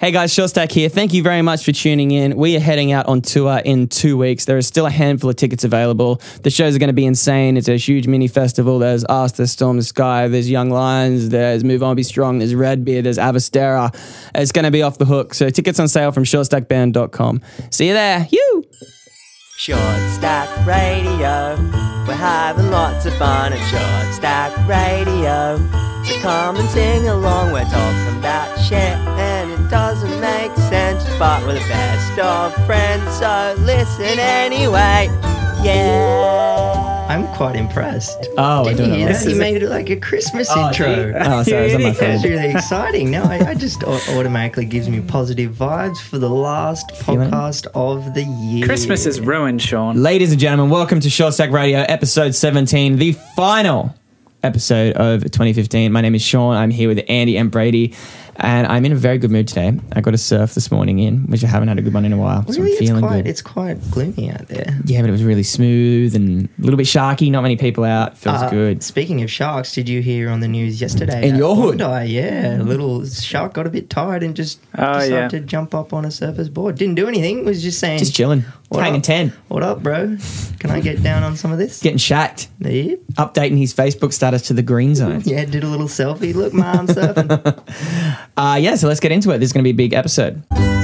Hey guys, Shortstack here. Thank you very much for tuning in. We are heading out on tour in 2 weeks. There is still a handful of tickets available. The shows are going to be insane. It's a huge mini festival. There's Us, there's Storm the Sky, there's Young Lions, there's Move On Be Strong, there's Redbeard, there's Avastera. It's going to be off the hook. So tickets on sale from shortstackband.com. See you there. You. Short Stack Radio, we're having lots of fun at Short Stack Radio. So come and sing along, we're talking about shit and it doesn't make sense, but we're the best of friends, so listen anyway. Yeah. I'm quite impressed. Oh, I don't know. You made it like a Christmas intro. Oh, sorry, is that my phone? That's really exciting. No, I just automatically gives me positive vibes for the last podcast of the year. Christmas is ruined, Sean. Ladies and gentlemen, welcome to Shortstack Radio, episode 17, the final episode of 2015. My name is Sean. I'm here with Andy and Brady, and I'm in a very good mood today. I got a surf this morning in, which I haven't had a good one in a while, so Really, I'm feeling good. It's quite gloomy out there. Yeah, but it was really smooth and a little bit sharky. Not many people out. Feels good. Speaking of sharks, did you hear on the news yesterday? In your hood? Yeah, a little shark got a bit tired and just decided to jump up on a surfer's board. Didn't do anything. Was just saying, Just chilling. Hanging 10. What up, bro? Can I get down on some of this? Getting shacked. Yeah. Updating his Facebook status to the green zone. Yeah, did a little selfie. Look, ma, I'm surfing. Yeah, so let's get into it. This is going to be a big episode.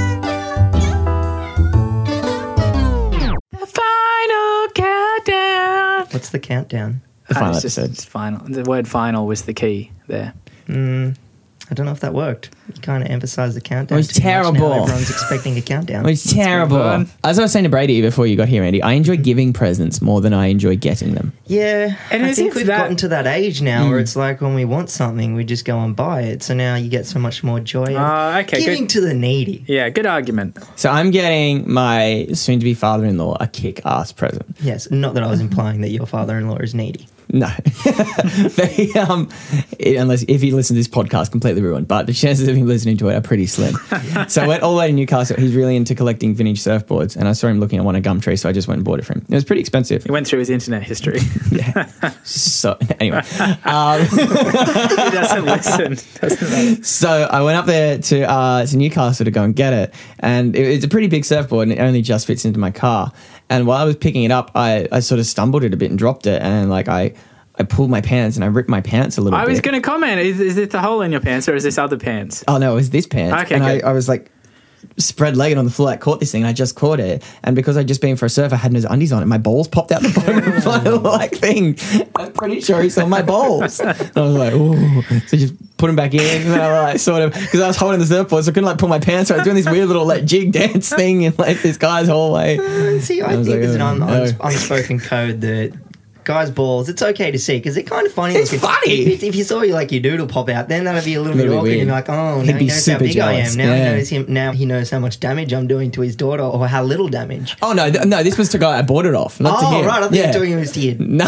The final countdown. What's the countdown? The final It's just- episode. it's final. The word final was the key there. I don't know if that worked. You kind of emphasised the countdown. It was too much. terrible. Now everyone's expecting a countdown. It was terrible. fun. As I was saying to Brady before you got here, Andy, I enjoy giving presents more than I enjoy getting them. Yeah, And I as think if we've that- gotten to that age now where it's like when we want something, we just go and buy it. So now you get so much more joy of Okay, giving good. to the needy. Yeah, good argument. So I'm getting my soon-to-be father-in-law a kick-ass present. Yes, not that I was implying that your father-in-law is needy. No. Unless if he listens to this podcast, completely ruined. But the chances of him listening to it are pretty slim. So I went all the way to Newcastle. He's really into collecting vintage surfboards. And I saw him looking at one at Gumtree, so I just went and bought it for him. It was pretty expensive. He went through his internet history. So anyway. He doesn't listen. Doesn't know. So I went up there to Newcastle to go and get it. And it's a pretty big surfboard and it only just fits into my car. And while I was picking it up, I sort of stumbled it a bit and dropped it. And like I pulled my pants and I ripped my pants a little bit. I was going to comment. Is it the hole in your pants or is this other pants? Oh, no, it was this pants. Okay, and good. I was like spread-legged on the floor. I caught this thing. I just caught it. And because I'd just been for a surf, I had no undies on it. My balls popped out the bottom of my like thing. I'm pretty sure he saw my balls. And I was like, ooh. So just put them back in. And I like sort of, because I was holding the surfboard, so I couldn't like pull my pants. So I was doing this weird little like jig dance thing in like this guy's hallway. See, I I was think like, there's an oh, no. unspoken code that guys' balls, it's okay to see because they're kind of funny. It's looking. funny. If you saw like your doodle pop out, then that'd be a little bit Little bit awkward. weird. And you're like, oh, He'd now be he knows how super big jealous. I am. Now Yeah. he knows him. Now he knows how much damage I'm doing to his daughter or how little damage. Oh, no, no, this was the guy I bought it off, not to Oh, him. right. I thought you were talking about to your No.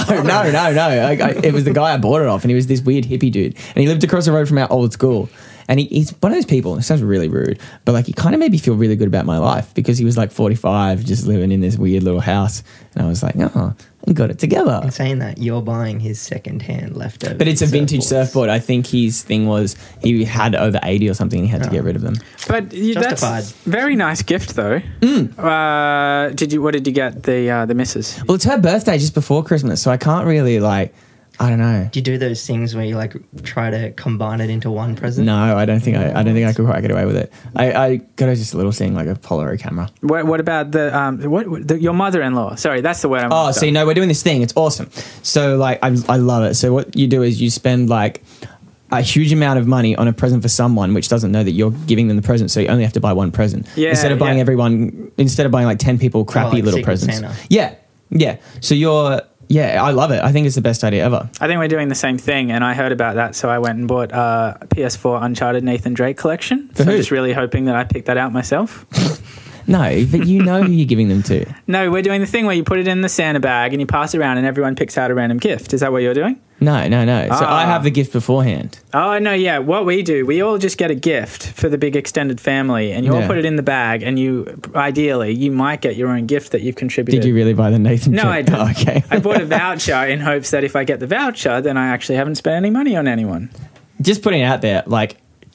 It was the guy I bought it off, and he was this weird hippie dude. And he lived across the road from our old school. And he's one of those people, it sounds really rude, but like he kind of made me feel really good about my life because he was like 45, just living in this weird little house. And I was like, oh, I got it together. In saying that, you're buying his second-hand leftover. But it's a vintage surfboards. surfboard. I think his thing was he had over 80 or something and he had to get rid of them. But that's Justified. very nice gift, though. What did you get the missus? Well, it's her birthday just before Christmas, so I can't really like, I don't know. Do you do those things where you like try to combine it into one present? No, I don't think I could quite get away with it. I got her just a little thing like a Polaroid camera. What about your mother-in-law? Sorry, that's the word I'm Oh, after. see, no, we're doing this thing. It's awesome. So, like, I love it. So, what you do is you spend, like, a huge amount of money on a present for someone which doesn't know that you're giving them the present, so you only have to buy one present. Yeah, instead of buying like 10 people crappy like little Secret presents. Santa. Yeah. So, I love it. I think it's the best idea ever. I think we're doing the same thing, and I heard about that, so I went and bought a PS4 Uncharted Nathan Drake collection. For so who? I'm just really hoping that I picked that out myself. No, but you know who you're giving them to. No, we're doing the thing where you put it in the Santa bag and you pass it around and everyone picks out a random gift. Is that what you're doing? No. So I have the gift beforehand. Oh, no, yeah. What we do, we all just get a gift for the big extended family and you all Yeah. put it in the bag and ideally, you might get your own gift that you've contributed. Did you really buy the Nathan No, Drake? I didn't. Oh, okay. I bought a voucher in hopes that if I get the voucher, then I actually haven't spent any money on anyone. Just putting it out there, like,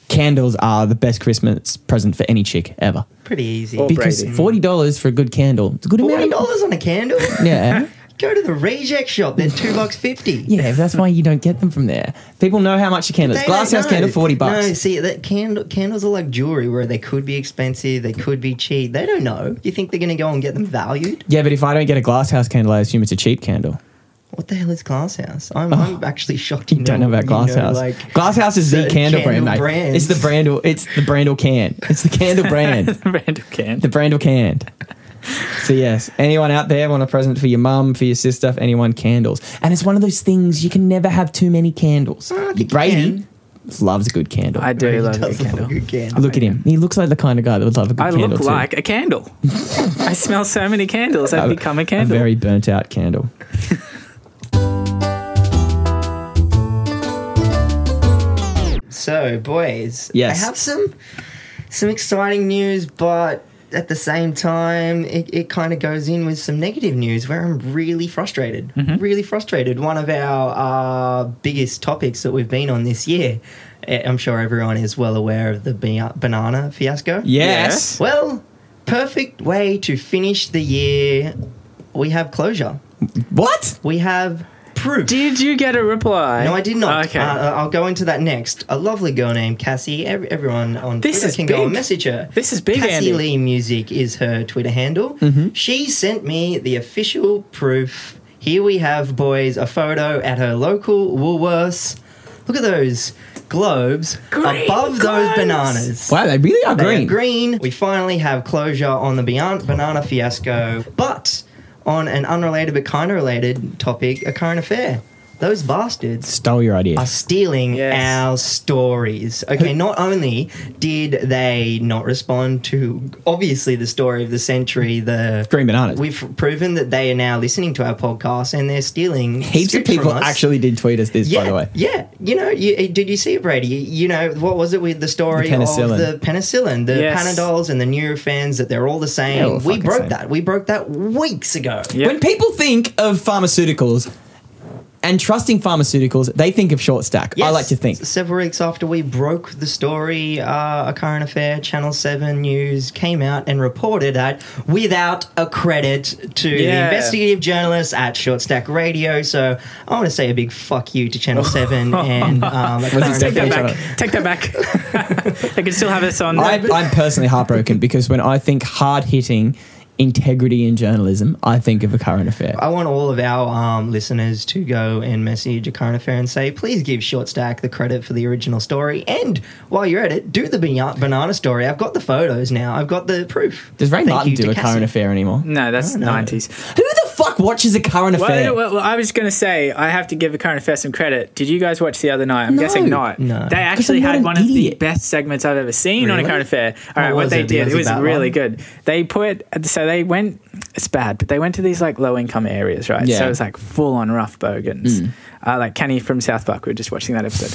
candles are the best Christmas present for any chick ever. Pretty easy. Or Because Brady. $40 for a good candle, it's a good amount. $40 on a candle? Yeah. Go to the reject shop. They're $2.50. Yeah, that's why you don't get them from there. People know how much a candle is. They Glasshouse don't know. candle, $40. No, see, that candles are like jewelry where they could be expensive, they could be cheap. They don't know. You think they're going to go and get them valued? Yeah, but if I don't get a Glasshouse candle, I assume it's a cheap candle. What the hell is Glasshouse? I'm actually shocked you Don't know about Glasshouse. Glasshouse is the certain candle brand, candle mate. brands. It's the Brandel. It's the Brandel can. It's the candle brand. Random can. The Brandel can. So yes, anyone out there want a present for your mum, for your sister, for anyone, candles. And it's one of those things you can never have too many candles. I think you Brady can. loves a good candle. I do love a Does good love a candle. good candle. Look at him. He looks like the kind of guy that would love a good I candle look too. like a candle. I smell so many candles. I've become a A candle. very burnt out candle. So, boys, Yes. I have some exciting news, but at the same time, it kind of goes in with some negative news where I'm really frustrated. Really frustrated. One of our biggest topics that we've been on this year. I'm sure everyone is well aware of the banana fiasco. Yes. Well, perfect way to finish the year. We have closure. What? We have proof. Did you get a reply? No, I did not. Okay. I'll go into that next. A lovely girl named Cassie. Everyone on This Twitter is can go and big. message her. This is big, Cassie Andy. Lee Music is her Twitter handle. Mm-hmm. She sent me the official proof. Here we have, boys, a photo at her local Woolworths. Look at those globes Green above those globes. bananas. Wow, they really are They green. are green. We finally have closure on the banana fiasco. But on an unrelated but kind of related topic, a current affair. Those bastards Stole your idea. are stealing Yes. our stories. Okay, not only did they not respond to obviously the story of the century, Green bananas. we've proven that they are now listening to our podcast and they're stealing. Heaps of scripts from people us. actually did tweet us this, Yeah, by the way. yeah. You know, did you see it, Brady? You know, what was it with the story The of penicillin. the penicillin, the Yes. Panadols and the Nurofens, that they're all the They're same? all We fucking broke same. that. We broke that weeks ago. Yep. When people think of pharmaceuticals and trusting pharmaceuticals, they think of short stack. I Yes. like to think. Several weeks after we broke the story, a current affair, Channel 7 News came out and reported that without a credit to the Yeah. investigative journalists at Short Stack Radio. So I want to say a big fuck you to Channel 7 and a current Take that affair. back. Take that back. They can still have us on. I'm personally heartbroken because when I think hard-hitting integrity in journalism, I think of a current affair. I want all of our listeners to go and message a current affair and say, please give Short Stack the credit for the original story. And while you're at it, do the banana story. I've got the photos now. I've got the proof. Does Ray Thank Martin you do to a Cassie. current affair anymore? No, that's I don't know. 90s. Who the fuck watches a current affair? Well, I was going to say, I have to give a current affair some credit. Did you guys watch the other night? I'm No. guessing not. No. They actually I'm not had an one of the idiot. best segments I've ever seen on a Really? current affair. All right, What what was they it? did, Was it it was that really one? good. They they went, it's bad, but they went to these like low income areas, right? Yeah. So it was like full on rough bogans. Like Kenny from South Park, we were just watching that episode.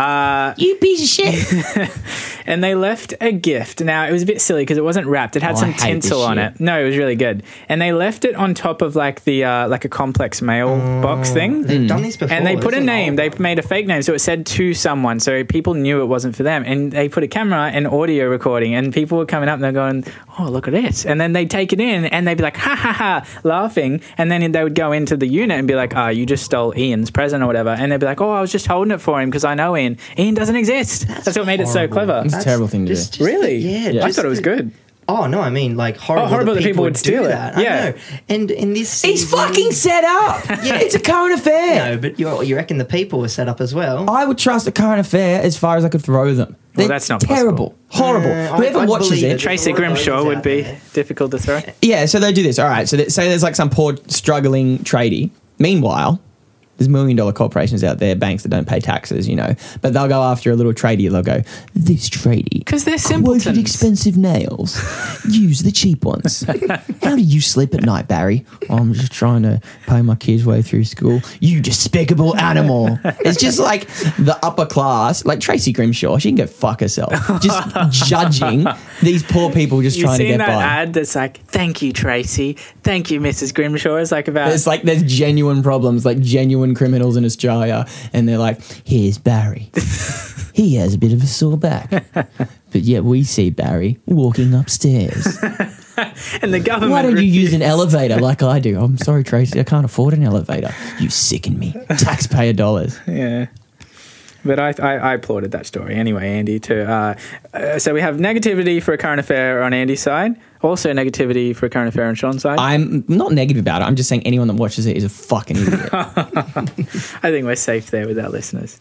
You piece of shit. And they left a gift. Now, it was a bit silly because it wasn't wrapped. It had Oh, I some hate tinsel this on shit. it. No, it was really good. And they left it on top of like the like a complex mail box thing. They've done this before. And they put a isn't it? name. They made a fake name, so it said to someone, so people knew it wasn't for them. And they put a camera and audio recording, and people were coming up and they're going, "Oh, look at this!" And then they'd take it in, and they'd be like, "Ha ha ha," laughing. And then they would go into the unit and be like, "Ah, you just stole Ian's present or whatever." And they'd be like, "Oh, I was just holding it for him because I know Ian. Ian doesn't exist." That's what made it so horrible. clever. It's a terrible thing to do. Really? Yeah. I just thought it was the- good. Oh, no, I mean, like, horrible, horrible that people would steal do it. that. Yeah. I know. And in this He's season- fucking set up. Yeah. It's a current affair. No, but you reckon the people were set up as well? I would trust a current affair as far as I could throw them. They're that's not terrible. Horrible. Whoever I'd watches believe it. it. Tracy There's a lot of Grimshaw those would out be there. difficult to throw. Yeah, so they do this. All right, so say there's like some poor struggling tradie. Meanwhile, there's $1 million corporations out there, banks that don't pay taxes, you know, but they'll go after a little tradie. They'll go, this tradie, 'Cause they're quoted simpletons." expensive nails. Use the cheap ones. How do you sleep at night, Barry? Oh, I'm just trying to pay my kids' way through school. You despicable animal. It's just like the upper class, like Tracy Grimshaw. She can go fuck herself. Just judging these poor people just You've trying to seen get that by. ad that's like, "Thank you, Tracy. Thank you, Mrs. Grimshaw." It's like about There's genuine problems, like genuine criminals in Australia, and they're like, here's Barry. He has a bit of a sore back. But yet we see Barry walking upstairs. and the government. Why don't you use an refused. elevator like I do? I'm sorry, Tracy, I can't afford an elevator. You sicken me. Taxpayer dollars. Yeah. But I applauded that story anyway, Andy. So we have negativity for a current affair on Andy's side, also negativity for a current affair on Sean's side. I'm not negative about it. I'm just saying anyone that watches it is a fucking idiot. I think we're safe there with our listeners.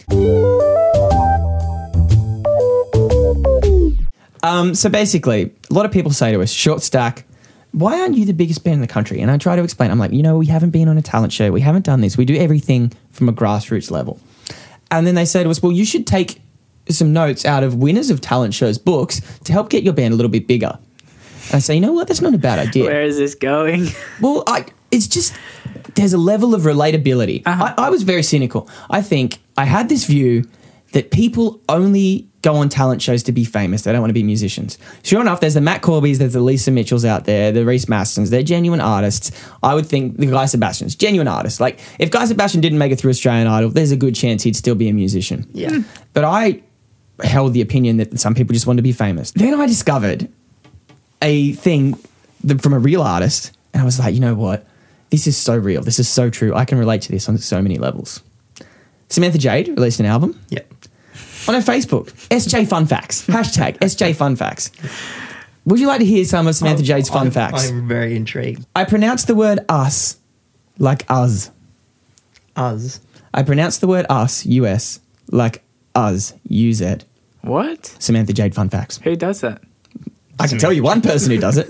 So basically, a lot of people say to us, Short Stack, why aren't you the biggest band in the country? And I try to explain, I'm like, we haven't been on a talent show. We haven't done this. We do everything from a grassroots level. And then they say to us, well, you should take some notes out of winners of talent shows' books to help get your band a little bit bigger. And I say, you know what? That's not a bad idea. Where is this going? Well, it's just, there's a level of relatability. I was very cynical. I think I had this view that people only go on talent shows to be famous. They don't want to be musicians. Sure enough, there's the Matt Corbys, there's the Lisa Mitchells out there, the Reese Mastons. They're genuine artists. I would think the Guy Sebastian's genuine artists. Like, if Guy Sebastian didn't make it through Australian Idol, there's a good chance he'd still be a musician. Yeah. But I held the opinion that some people just want to be famous. Then I discovered a thing from a real artist, and I was like, you know what? This is so real. This is so true. I can relate to this on so many levels. Samantha Jade released an album. Yep. On her Facebook, SJ Fun Facts. Hashtag SJ Fun Facts. Would you like to hear some of Samantha Jade's fun facts? I'm very intrigued. I pronounce the word us like us. Us. I pronounce the word us, US, like us, UZ. What? Samantha Jade Fun Facts. Who does that? I can tell you one person who does it.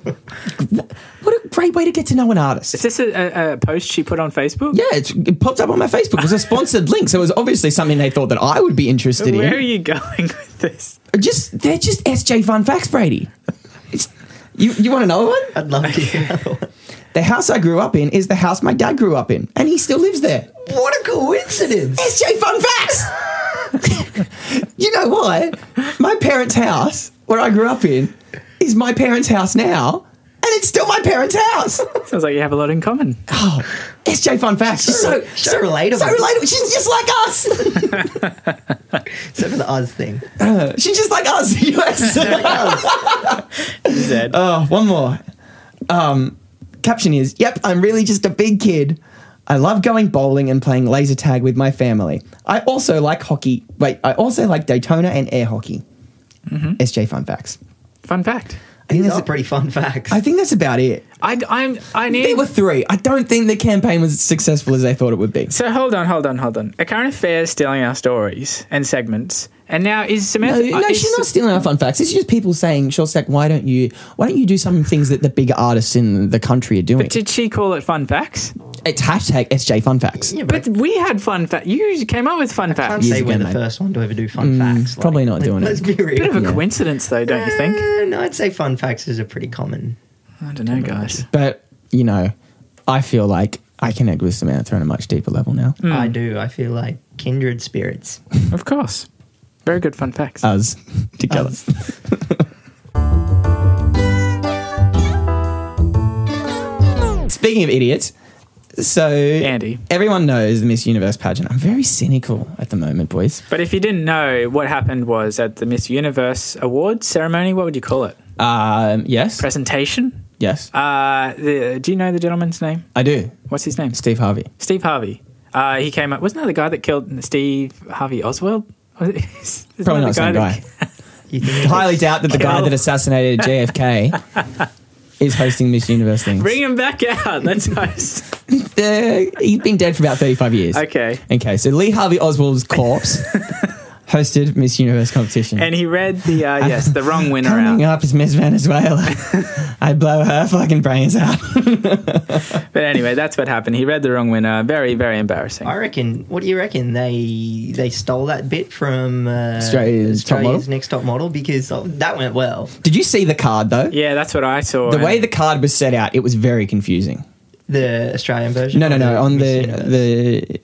What a great way to get to know an artist. Is this a post she put on Facebook? Yeah, it popped up on my Facebook. It was a sponsored link, so it was obviously something they thought that I would be interested Where are in. you going with this? They're just SJ Fun Facts, Brady. You want another one? I'd love to hear another one. The house I grew up in is the house my dad grew up in, and he still lives there. What a coincidence. SJ Fun Facts! You know why? My parents' house, where I grew up in, is my parents' house now, and it's still my parents' house. Sounds like you have a lot in common. Oh, SJ Fun Facts. She's so relatable. So relatable. She's just like us. Except for the us thing. She's just like us, US. Zed. One more. Caption is, yep, I'm really just a big kid. I love going bowling and playing laser tag with my family. I also like hockey. I also like Daytona and air hockey. SJ Fun Facts. Fun fact. These are pretty fun facts. I think that's about it. I need. There were 3. I don't think the campaign was as successful as they thought it would be. So hold on. A current affair is stealing our stories and segments, and now is Samantha? No, she's not stealing our fun facts. It's just people saying, Short Stack, why don't you do some things that the bigger artists in the country are doing? But did she call it fun facts? It's hashtag SJ Fun Facts. Yeah, But we had fun facts. You came up with fun I can't facts. say Years we're ago, the mate. first one to ever do fun facts. probably not doing it. Let's be real. Bit of a coincidence, though, don't you think? No, I'd say fun facts is a pretty common. I don't know, guys. But, I feel like I connect with Samantha on a much deeper level now. I do. I feel like kindred spirits. Of course. Very good fun facts. Us together. Speaking of idiots, so Andy. everyone knows the Miss Universe pageant. I'm very cynical at the moment, boys. But if you didn't know, what happened was at the Miss Universe Awards ceremony, what would you call it? Yes. Presentation? Yes. Do you know the gentleman's name? I do. What's his name? Steve Harvey. Steve Harvey. He came up. Wasn't that the guy that killed Steve Harvey Oswald? Probably not the same guy. You think Highly doubt that the guy that assassinated JFK is hosting Miss Universe things. Bring him back out. Let's host. He's been dead for about 35 years. Okay. Okay, so Lee Harvey Oswald's corpse hosted Miss Universe competition. And he read the wrong winner Coming out. up is Miss Venezuela. I blow her fucking brains out. But anyway, that's what happened. He read the wrong winner. Very, very embarrassing. I reckon. What do you reckon? They stole that bit from Australia's Top Model? Next Top Model because that went well. Did you see the card, though? Yeah, that's what I saw. The way the card was set out, it was very confusing. The Australian version. No. or On Miss Universe?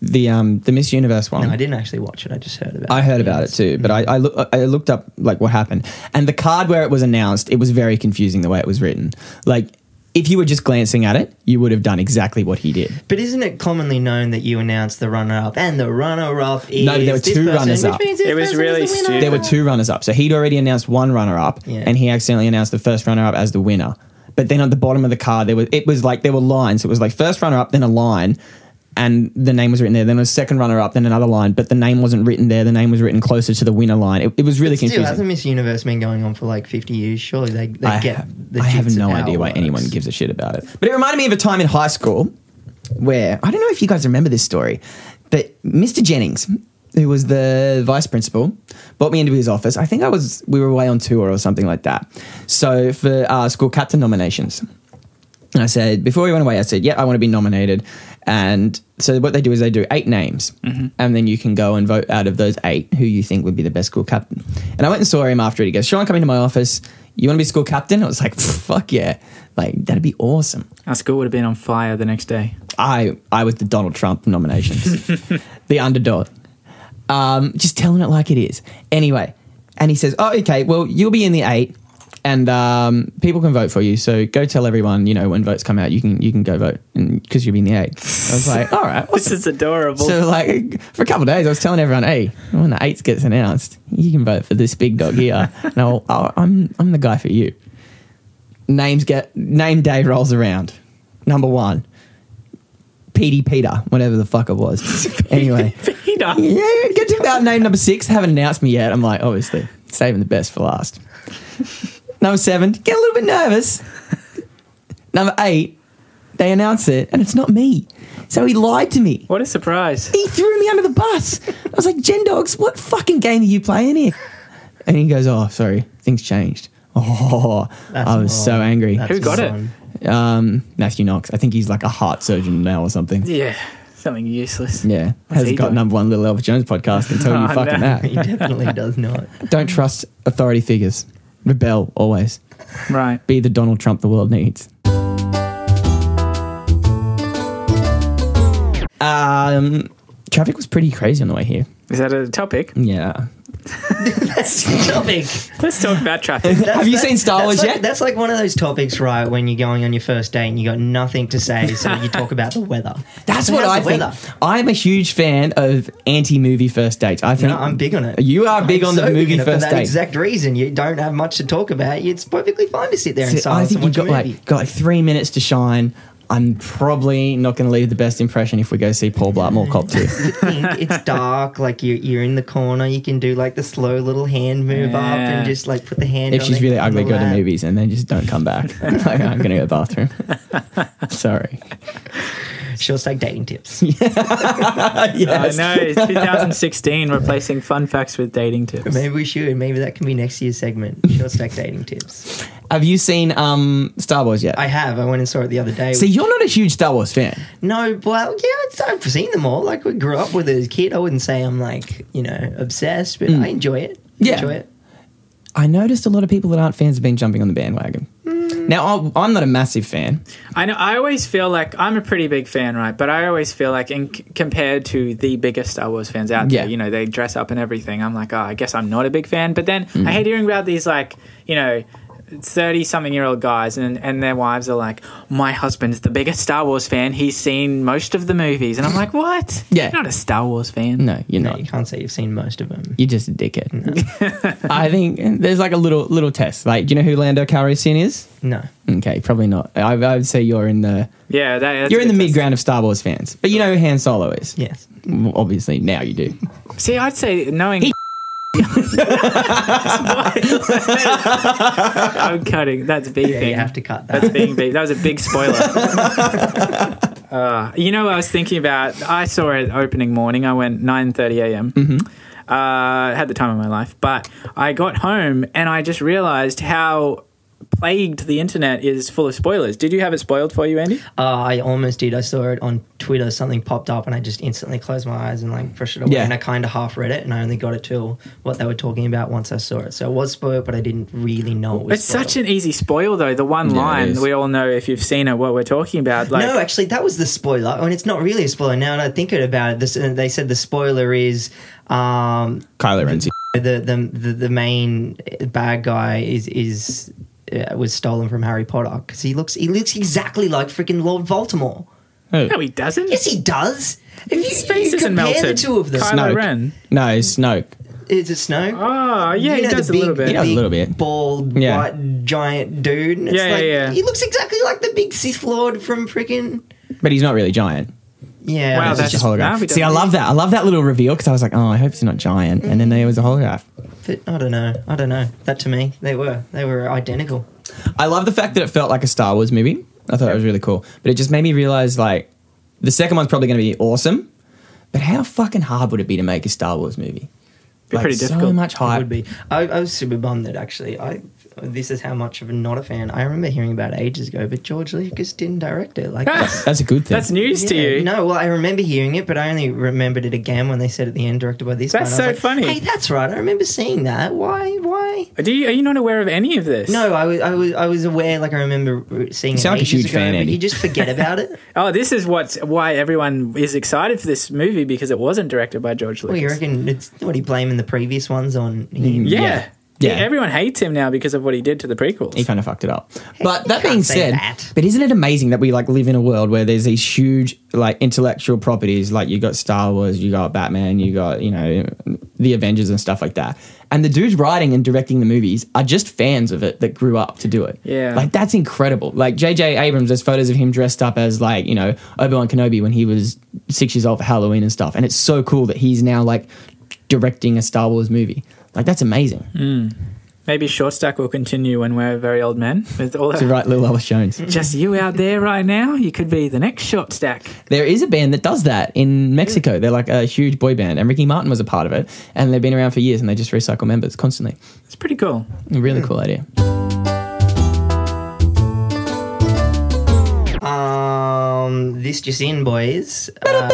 the Miss Universe one. No, I didn't actually watch it. I just heard about it. I heard about it too, but I looked up like what happened, and the card where it was announced, it was very confusing the way it was written. Like, if you were just glancing at it, you would have done exactly what he did. But isn't it commonly known that you announce the runner-up, and the runner-up is No, there were this two person, runners-up. which means this It was person really is the winner? stupid. There were two runners up, so he'd already announced one runner up, Yeah. and he accidentally announced the first runner up as the winner. But then at the bottom of the card, there were lines. It was like first runner up, then a line, and the name was written there. Then a second runner up, then another line, but the name wasn't written there. The name was written closer to the winner line. It was really Still, confusing. hasn't Miss Universe been going on for like 50 years? Surely they get the I have jits no of how idea it why works. anyone gives a shit about it. But it reminded me of a time in high school where, I don't know if you guys remember this story, but Mr. Jennings, who was the vice principal, brought me into his office. I think we were away on tour or something like that. So for school captain nominations. And I said, before we went away, I said, yeah, I want to be nominated. And so what they do is they do 8 names, and then you can go and vote out of those 8 who you think would be the best school captain. And I went and saw him after it. He goes, Sean, come into my office. You want to be school captain? I was like, fuck yeah. Like, that'd be awesome. Our school would have been on fire the next day. I was the Donald Trump nominations, the underdog. Just telling it like it is. Anyway, and he says, oh, okay, well, you'll be in the 8, and people can vote for you. So go tell everyone, when votes come out, you can go vote because you'll be in the 8. I was like, all right. This is adorable. So, like, for a couple of days, I was telling everyone, hey, when the 8 gets announced, you can vote for this big dog here. No, I'm the guy for you. Name day rolls around. Number 1, Peter, whatever the fuck it was. Anyway. Peter. Yeah, get to about name number 6. Haven't announced me yet. I'm like, obviously, saving the best for last. Number 7, get a little bit nervous. Number 8, they announce it, and it's not me. So he lied to me. What a surprise. He threw me under the bus. I was like, Gen Dogs, what fucking game are you playing here? And he goes, oh, sorry, things changed. Oh, That's I was wrong. so angry. That's Who got it? wrong. Matthew Knox. I think he's like a heart surgeon now or something. Yeah, something useless. Yeah. What's Has he got doing? number 1 Little Elvis Jones podcast and tell you Oh, fucking no. that. He definitely does not. Don't trust authority figures. Rebel always. Right. Be the Donald Trump the world needs. Traffic was pretty crazy on the way here. Is that a topic? Yeah. That's the topic. Let's talk about traffic. Have you seen Star Wars yet? That's like one of those topics, right, when you're going on your first date and you got nothing to say, so you talk about the weather. That's So what how's I the think. weather? I'm a huge fan of anti-movie first dates. I think No, I'm big on it. You are big I'm on the so big movie on it first for that date. exact reason. You don't have much to talk about. It's perfectly fine to sit there in I silence think and you've watch a movie. got like 3 minutes to shine. I'm probably not going to leave the best impression if we go see Paul Blart Mall Cop 2. It's dark, like you're in the corner. You can do like the slow little hand move up Yeah. and just like put the hand. If on she's the- really on ugly, the go to lap. movies and then just don't come back. Like, I'm going to go to the bathroom. Sorry. Short stack dating tips. Yes. I know, it's 2016 replacing fun facts with dating tips. Maybe we should. Maybe that can be next year's segment. Short stack dating tips. Have you seen Star Wars yet? I have. I went and saw it the other day. See, you're not a huge Star Wars fan. No, well, yeah, I've seen them all. Like, we grew up with it as a kid. I wouldn't say I'm like, obsessed, but I enjoy it. Yeah. Enjoy it. I noticed a lot of people that aren't fans have been jumping on the bandwagon. Now, I'm not a massive fan. I know. I always feel like I'm a pretty big fan, right? But I always feel like, compared to the biggest Star Wars fans out there, Yeah. they dress up and everything. I'm like, I guess I'm not a big fan. But then I hate hearing about these, like, 30-something-year-old guys and their wives are like, my husband's the biggest Star Wars fan. He's seen most of the movies. And I'm like, what? Yeah. You're not a Star Wars fan. No, you're No, not. you can't say you've seen most of them. You're just a dickhead. I think there's like a little test. Like, do you know who Lando Calrissian is? No. Okay, probably not. I would say you're in the Yeah, that's you're in a the good mid ground of Star Wars fans. But you know who Han Solo is? Yes. Well, obviously, now you do. test. See, I'd say knowing... I'm cutting. That's beeping. Yeah, you have to cut that. That's being beeped. That was a big spoiler. I was thinking about, I saw it opening morning. I went 9:30 a.m. Had the time of my life. But I got home and I just realized how plagued the internet is full of spoilers. Did you have it spoiled for you, Andy? I almost did. I saw it on Twitter. Something popped up, and I just instantly closed my eyes and like pushed it away. Yeah. And I kind of half read it, and I only got it till what they were talking about once I saw it. So it was spoiled, but I didn't really know it was It's spoiled. such an easy spoil, though. The one Yeah, it line, is. we all know if you've seen it what we're talking about. Like, No, actually, that was the spoiler. I mean, it's not really a spoiler now. And I think about it. They said the spoiler is Kylo Ren's. the main bad guy was stolen from Harry Potter because he looks exactly like freaking Lord Voldemort. no, he doesn't. Yes, he does. If His face you isn't compare melted. the two of them, Kylo Ren. No, Snoke. is it Snoke? Oh, yeah, You he know, does the a little big- bit. He does a big, little bit. Bald, Yeah. white, giant dude. And it's Yeah, like, yeah. He looks exactly like the big Sith Lord from freaking. But he's not really giant. Yeah, Wow, it's that's Just a just, holograph. no, he See, I doesn't. love that. I love that little reveal because I was like, oh, I hope he's not giant. And then there was a holograph. but I don't know. That to me, they were identical. I love the fact that it felt like a Star Wars movie. I thought it was really cool. But it just made me realize, like, the second one's probably going to be awesome. But how fucking hard would it be to make a Star Wars movie? Be pretty So difficult. much It hype. would be. I was super bummed that actually this is how much of a not a fan. I remember hearing about it ages ago, but George Lucas didn't direct it. Like That's a good thing. That's news to yeah, you. No, well, I remember hearing it, but I only remembered it again when they said at the end, directed by this guy. That's and I was so funny. Hey, that's right. I remember seeing that. Why? Are you not aware of any of this? No, I was aware. Like I remember seeing it sound like a ages huge ago, fan, but Andy. you just forget about it. Oh, this is why everyone is excited for this movie because it wasn't directed by George Lucas. Well, you reckon it's what are you blaming the previous ones on? Yeah. Yeah. Everyone hates him now because of what he did to the prequels. He kind of fucked it up. But that can't being say said, that. but isn't it amazing that we like live in a world where there's these huge like intellectual properties, like you got Star Wars, you got Batman, you got, you know, the Avengers and stuff like that. And the dudes writing and directing the movies are just fans of it that grew up to do it. Yeah. Like that's incredible. Like J.J. Abrams, there's photos of him dressed up as like, you know, Obi-Wan Kenobi when he was 6 years old for Halloween and stuff. And it's so cool that he's now like directing a Star Wars movie. Like that's amazing. Maybe Short Stack will continue when we're very old men with all To that. write Little Alice Jones. Just you out there right now, you could be the next Short Stack. There is a band that does that in Mexico. They're like a huge boy band, and Ricky Martin was a part of it. And they've been around for years, and they just recycle members constantly. It's pretty cool. A really cool idea. This just in, boys.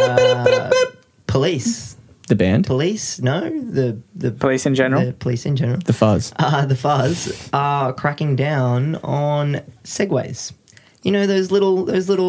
Police. The band, Police? No, the Police in general. The police in general. the Fuzz. The Fuzz are cracking down on Segways. You know those little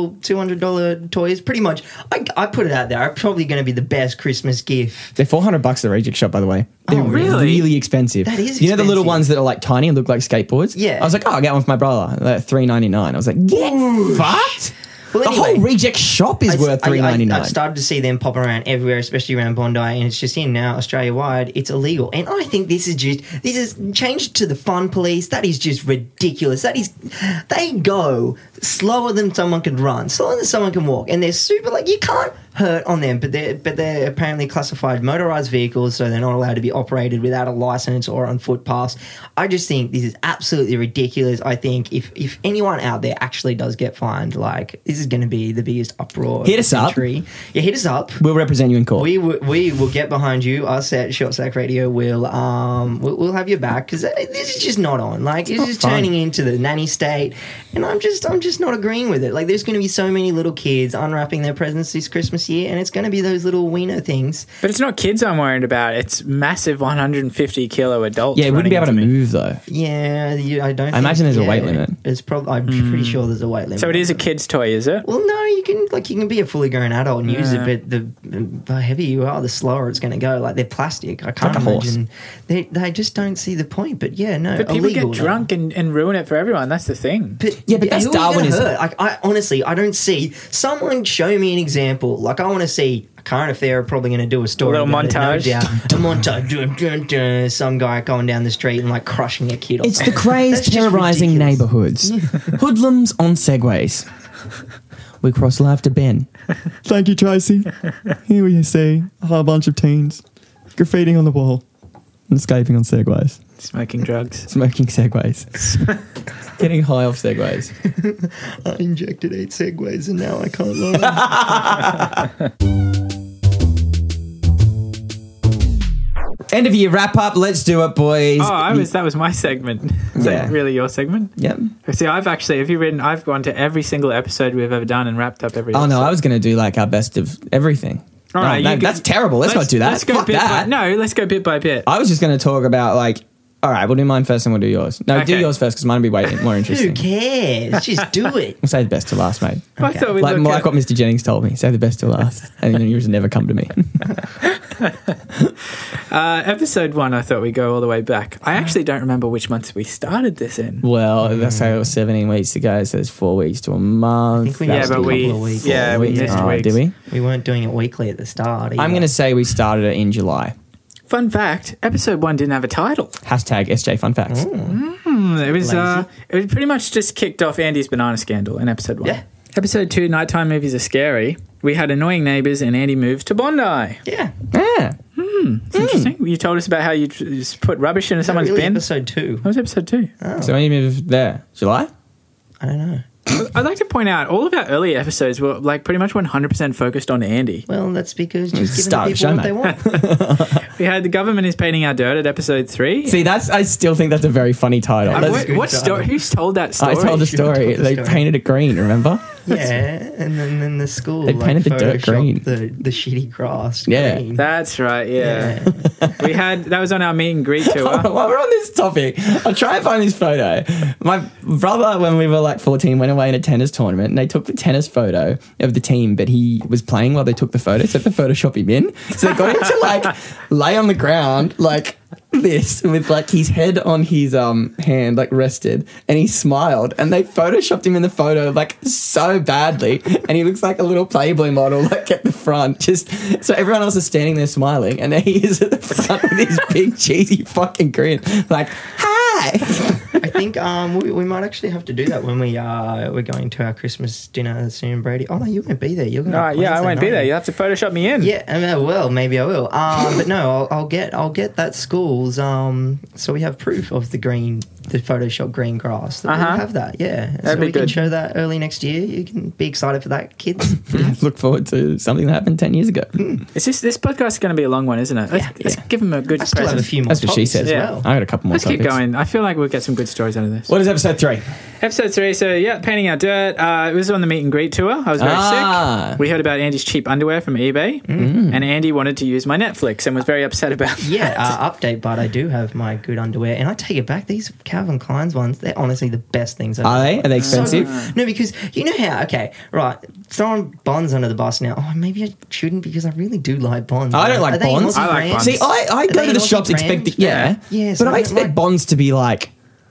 $200 toys. Pretty much, I put it out there. Are probably going to be the best Christmas gift. They're $400 at the Reject Shop, by the way. They're really? really expensive. That is You know the little expensive. ones that are like tiny and look like skateboards? Yeah. I was like, oh, I'll get one for my brother. They're $3.99. I was like, get fucked. Well, The anyway, whole Reject Shop is worth $3.99. I've started to see them popping around everywhere, especially around Bondi, and it's just in now Australia wide. It's illegal, and I think this is changed to the fun police. That is just ridiculous. They go slower than someone can run, slower than someone can walk, and they're super like you can't hurt on them, but they're apparently classified motorized vehicles, so they're not allowed to be operated without a license or on footpaths. I just think this is absolutely ridiculous. I think if anyone out there actually does get fined, like this is going to be the biggest uproar. Hit of us the up. century. Yeah, hit us up. We'll represent you in court. We will get behind you. Us at Short Stack Radio will we'll have your back because this is just not on. Like it's just fun. turning into the nanny state, and I'm just not agreeing with it. Like there's going to be so many little kids unwrapping their presents this Christmas year, and it's going to be those little wiener things. But it's not kids I'm worried about. It's massive 150 kilo adults. yeah, it wouldn't be able to running into me. move, though. Yeah, I don't. I imagine there's a weight limit. It's probably. I'm pretty sure there's a weight limit. So it is a kid's toy, is it? Well, no, you can be a fully grown adult and use it, but the heavier you are, the slower it's going to go. Like they're plastic. I can't like a horse. imagine. They just don't see the point. But yeah, no, But people illegal, get no. drunk and ruin it for everyone. That's the thing. But, Yeah, but that's who are you gonna Darwinism. hurt? Like, I honestly, I don't see. Someone show me an example. Like, I want to see. Current Affair are probably going to do a story. A little about it, montage. no doubt. A montage. Dun, dun, dun, some guy going down the street and like crushing a kid. Or It's the something. craze That's just terrorizing ridiculous. neighbourhoods. Hoodlums on segways. We cross life to Ben. Thank you, Tracy. Here we see a whole bunch of teens graffitiing on the wall and escaping on segways. Smoking drugs. Smoking segways. Getting high off segways. I injected 8 segways and now I can't learn. End of year wrap up. Let's do it, boys. Oh, that was my segment. Is Yeah. that really your segment? Yep. See, I've gone to every single episode we've ever done and wrapped up every Oh, episode. no, I was going to do like our best of everything. All right, No, you that's terrible. Let's not do that. Let's go Fuck bit that. let's go bit by bit. I was just going to talk about like, all right, we'll do mine first and we'll do yours. No, do Okay. yours first because mine will be way more Who interesting. cares? Just do it. We'll save the best to last, mate. I thought we'd Like, look like at- what Mr. Jennings told me. Save the best to last. And then yours never come to me. Episode 1, I thought we'd go all the way back. I actually don't remember which month we started this in. Well, let's say it was 17 weeks to go, so there's 4 weeks to a month. I think we Yeah, missed but a we- couple of weeks. yeah, we missed Oh, weeks. did we? We weren't doing it weekly at the start. I'm going to say we started it in July. Fun fact, episode 1 didn't have a title. Hashtag SJ Fun Facts. It was pretty much just kicked off Andy's banana scandal in episode 1. Yeah. Episode 2, nighttime movies are scary. We had annoying neighbours and Andy moved to Bondi. Yeah. Yeah. It's interesting. You told us about how you just put rubbish into someone's Really, bin. episode 2. That was episode 2. So when you moved there? July? I don't know. I'd like to point out all of our early episodes were like pretty much 100% focused on Andy. Well, that's because just Start giving the the show, people what they want. We had the government is painting our dirt at episode 3. See, I still think that's a very funny title. That's- good What title. story? Who's told that story? I told the story. told the They story. painted it green, remember? Yeah, and then the school They painted the dirt photoshopped green. The shitty grass. Yeah. green. That's right, yeah. That was on our meet and greet tour. While we're on this topic, I'll try and find this photo. My brother, when we were like 14, went away in a tennis tournament and they took the tennis photo of the team, but he was playing while they took the photo, so they Photoshop him in. So they got him to like lay on the ground like this with like his head on his hand like rested, and he smiled, and they photoshopped him in the photo like so badly, and he looks like a little Playboy model like at the front, just so everyone else is standing there smiling, and there he is at the front with his big cheesy fucking grin like, hi. I think we might actually have to do that when we're going to our Christmas dinner soon, Brady. Oh no, you won't be there. You're going. I won't be there. You'll have to Photoshop me in. Yeah, well, maybe I will. But no, I'll get that school's so we have proof of the Photoshop green grass. We'll have that, yeah. So be we can good. show that early next year. You can be excited for that, kids. Look forward to something that happened 10 years ago. It's just this podcast is going to be a long one, isn't it? Let's give them a good I still have a present. few more That's what she topics said. as Yeah. well. I got a couple more Let's keep topics. going. I feel like we'll get some good stories out of this. What is episode 3? Episode 3, so yeah, painting our dirt. It was on the meet and greet tour. I was very sick. We heard about Andy's cheap underwear from eBay, and Andy wanted to use my Netflix and was very upset about that. Yeah, update, but I do have my good underwear, and I take it back. These Calvin Klein's ones, they're honestly the best things. I've Are they? ever Are they bought. So expensive? good. No, because you know how. Okay, right. Throwing Bonds under the bus now. Oh, maybe I shouldn't because I really do like Bonds. I don't like Are they an Bonds. Aussie I like brand? Bonds. See, I Are go they to an the Aussie shops brand? expecting, yeah, Yeah, so but I I don't expect like- Bonds to be like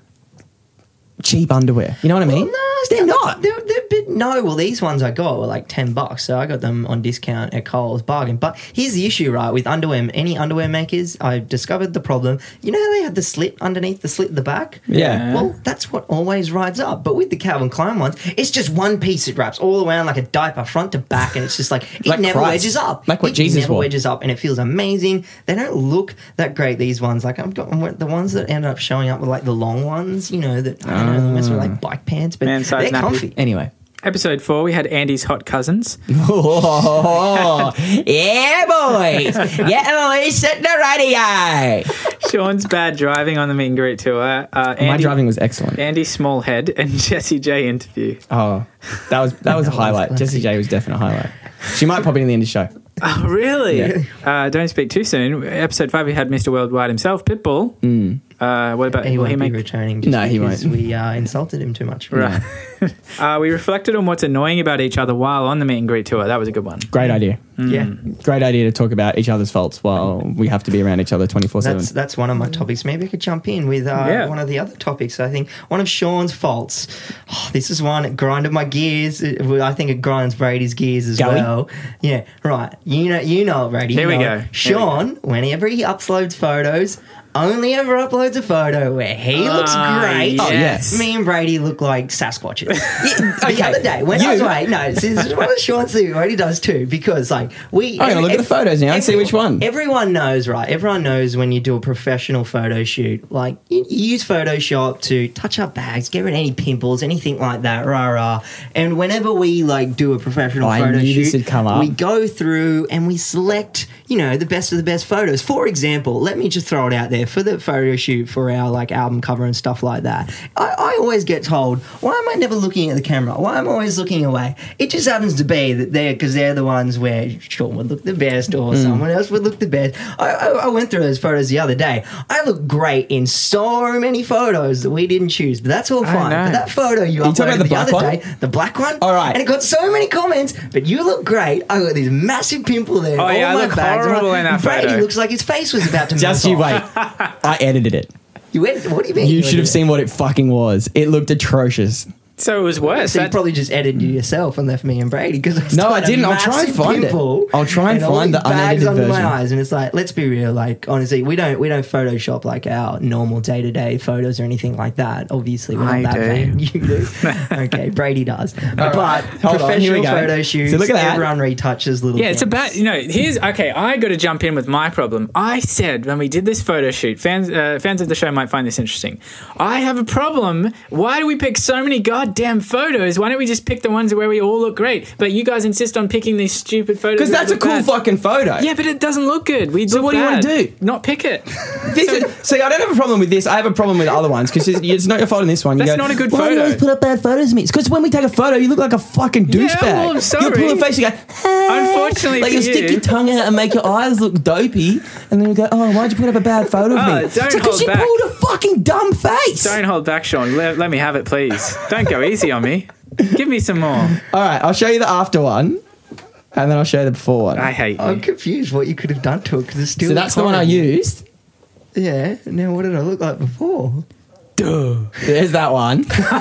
cheap underwear. You know what I mean? No, they're not. They're a bit, no, well, these ones I got were like $10, so I got them on discount at Coles, bargain. But here's the issue, right? With underwear, any underwear makers, I discovered the problem. You know how they have the slit underneath, the slit at the back? Yeah. Well, that's what always rides up. But with the Calvin Klein ones, it's just one piece. It wraps all around like a diaper, front to back, and it's just like it Like never Christ. wedges up. Like what it Jesus never wore. wedges up, and it feels amazing. They don't look that great. These ones, like I've got the ones that end up showing up with like the long ones. You know that I don't know, mess with like bike pants, but Man size they're nappy. comfy. Anyway. Episode 4, we had Andy's hot cousins. Oh, yeah, boys. Get loose at the radio. Sean's bad driving on the meet and greet tour. My driving was excellent. Andy's small head and Jessie J interview. Oh, that was a highlight. classic. Jessie J was definitely a highlight. She might pop in at the end of the show. Oh, really? Yeah. Don't speak too soon. Episode 5, we had Mr. Worldwide himself, Pitbull. What about He will won't he be make? returning just No, he because won't. we insulted him too much. Right. We reflected on what's annoying about each other while on the meet and greet tour. That was a good one. Great idea. Yeah. Great idea to talk about each other's faults while we have to be around each other 24/7. That's one of my topics. Maybe I could jump in with one of the other topics. I think one of Sean's faults. Oh, this is one that grinded my gears. I think it grinds Brady's gears as Going? well. Yeah, right. You know, Brady. Here we you know go. it. Sean, whenever he uploads photos, only ever uploads a photo where he looks great. yes. Oh, yes. Me and Brady look like Sasquatches. okay. The other day, when I was away, no, this is one of Sean's things, what he does too, because like we. I'm gonna look at the photos now and see which one. Everyone knows, right? Everyone knows when you do a professional photo shoot, like you use Photoshop to touch up bags, get rid of any pimples, anything like that, And whenever we like do a professional I photo knew this shoot, would come up. we go through and we select, the best of the best photos. For example, let me just throw it out there for the photo shoot for our like album cover and stuff like that. I always get told, why am I never looking at the camera? Why am I always looking away? It just happens to be that they're the ones where Sean would look the best or someone else would look the best. I went through those photos the other day. I look great in so many photos that we didn't choose, but that's all fine. know. But that photo you talking uploaded about the the black other one? day, the black one, All right. and it got so many comments, but you look great. I got this massive pimple there. Oh, all yeah, I my look bags. horrible in that Brady photo. looks like his face was about to Just melt you off. wait. I edited it. What do you mean? You should have edited it? seen what it fucking was. It looked atrocious. So it was worse. So you probably just edited yourself and left me and Brady because No, I didn't. I'll try and find it. I'll try and find the bags unedited under version. my eyes, and it's like, let's be real. Like honestly, we don't Photoshop like our normal day to day photos or anything like that. Obviously, we're not I that do. vain. You do. Okay, Brady does. But Hold on, here we professional go. photo shoots, So look at that. everyone retouches little. Yeah, it's things. about here's okay. I got to jump in with my problem. I said when we did this photo shoot, fans of the show might find this interesting. I have a problem. Why do we pick so many goddamn photos? Why don't we just pick the ones where we all look great? But you guys insist on picking these stupid photos Because that that's a look cool bad. fucking photo. Yeah, but it doesn't look good. So what do you wanna do? Not pick it. See, I don't have a problem with this. I have a problem with other ones because it's not your fault in this one. You That's go, not a good "Why do you photo." always put up bad photos of me? It's because when we take a photo, you look like a fucking douchebag. well, I'm You sorry. pull a face, you go, "Hey." Unfortunately like for you stick you- your tongue out and make your eyes look dopey, and then you go, "Oh, why'd you put up a bad photo of me?" Don't It's because hold you back. pulled a fucking dumb face. Don't hold back, Sean. Let me have it, please. Don't go easy on me. Give me some more. All right, I'll show you the after one, and then I'll show you the before one. I hate I'm you. confused what you could have done to it because it's still. So that's the one I horrible. used. Yeah. Now what did I look like before? There's that one.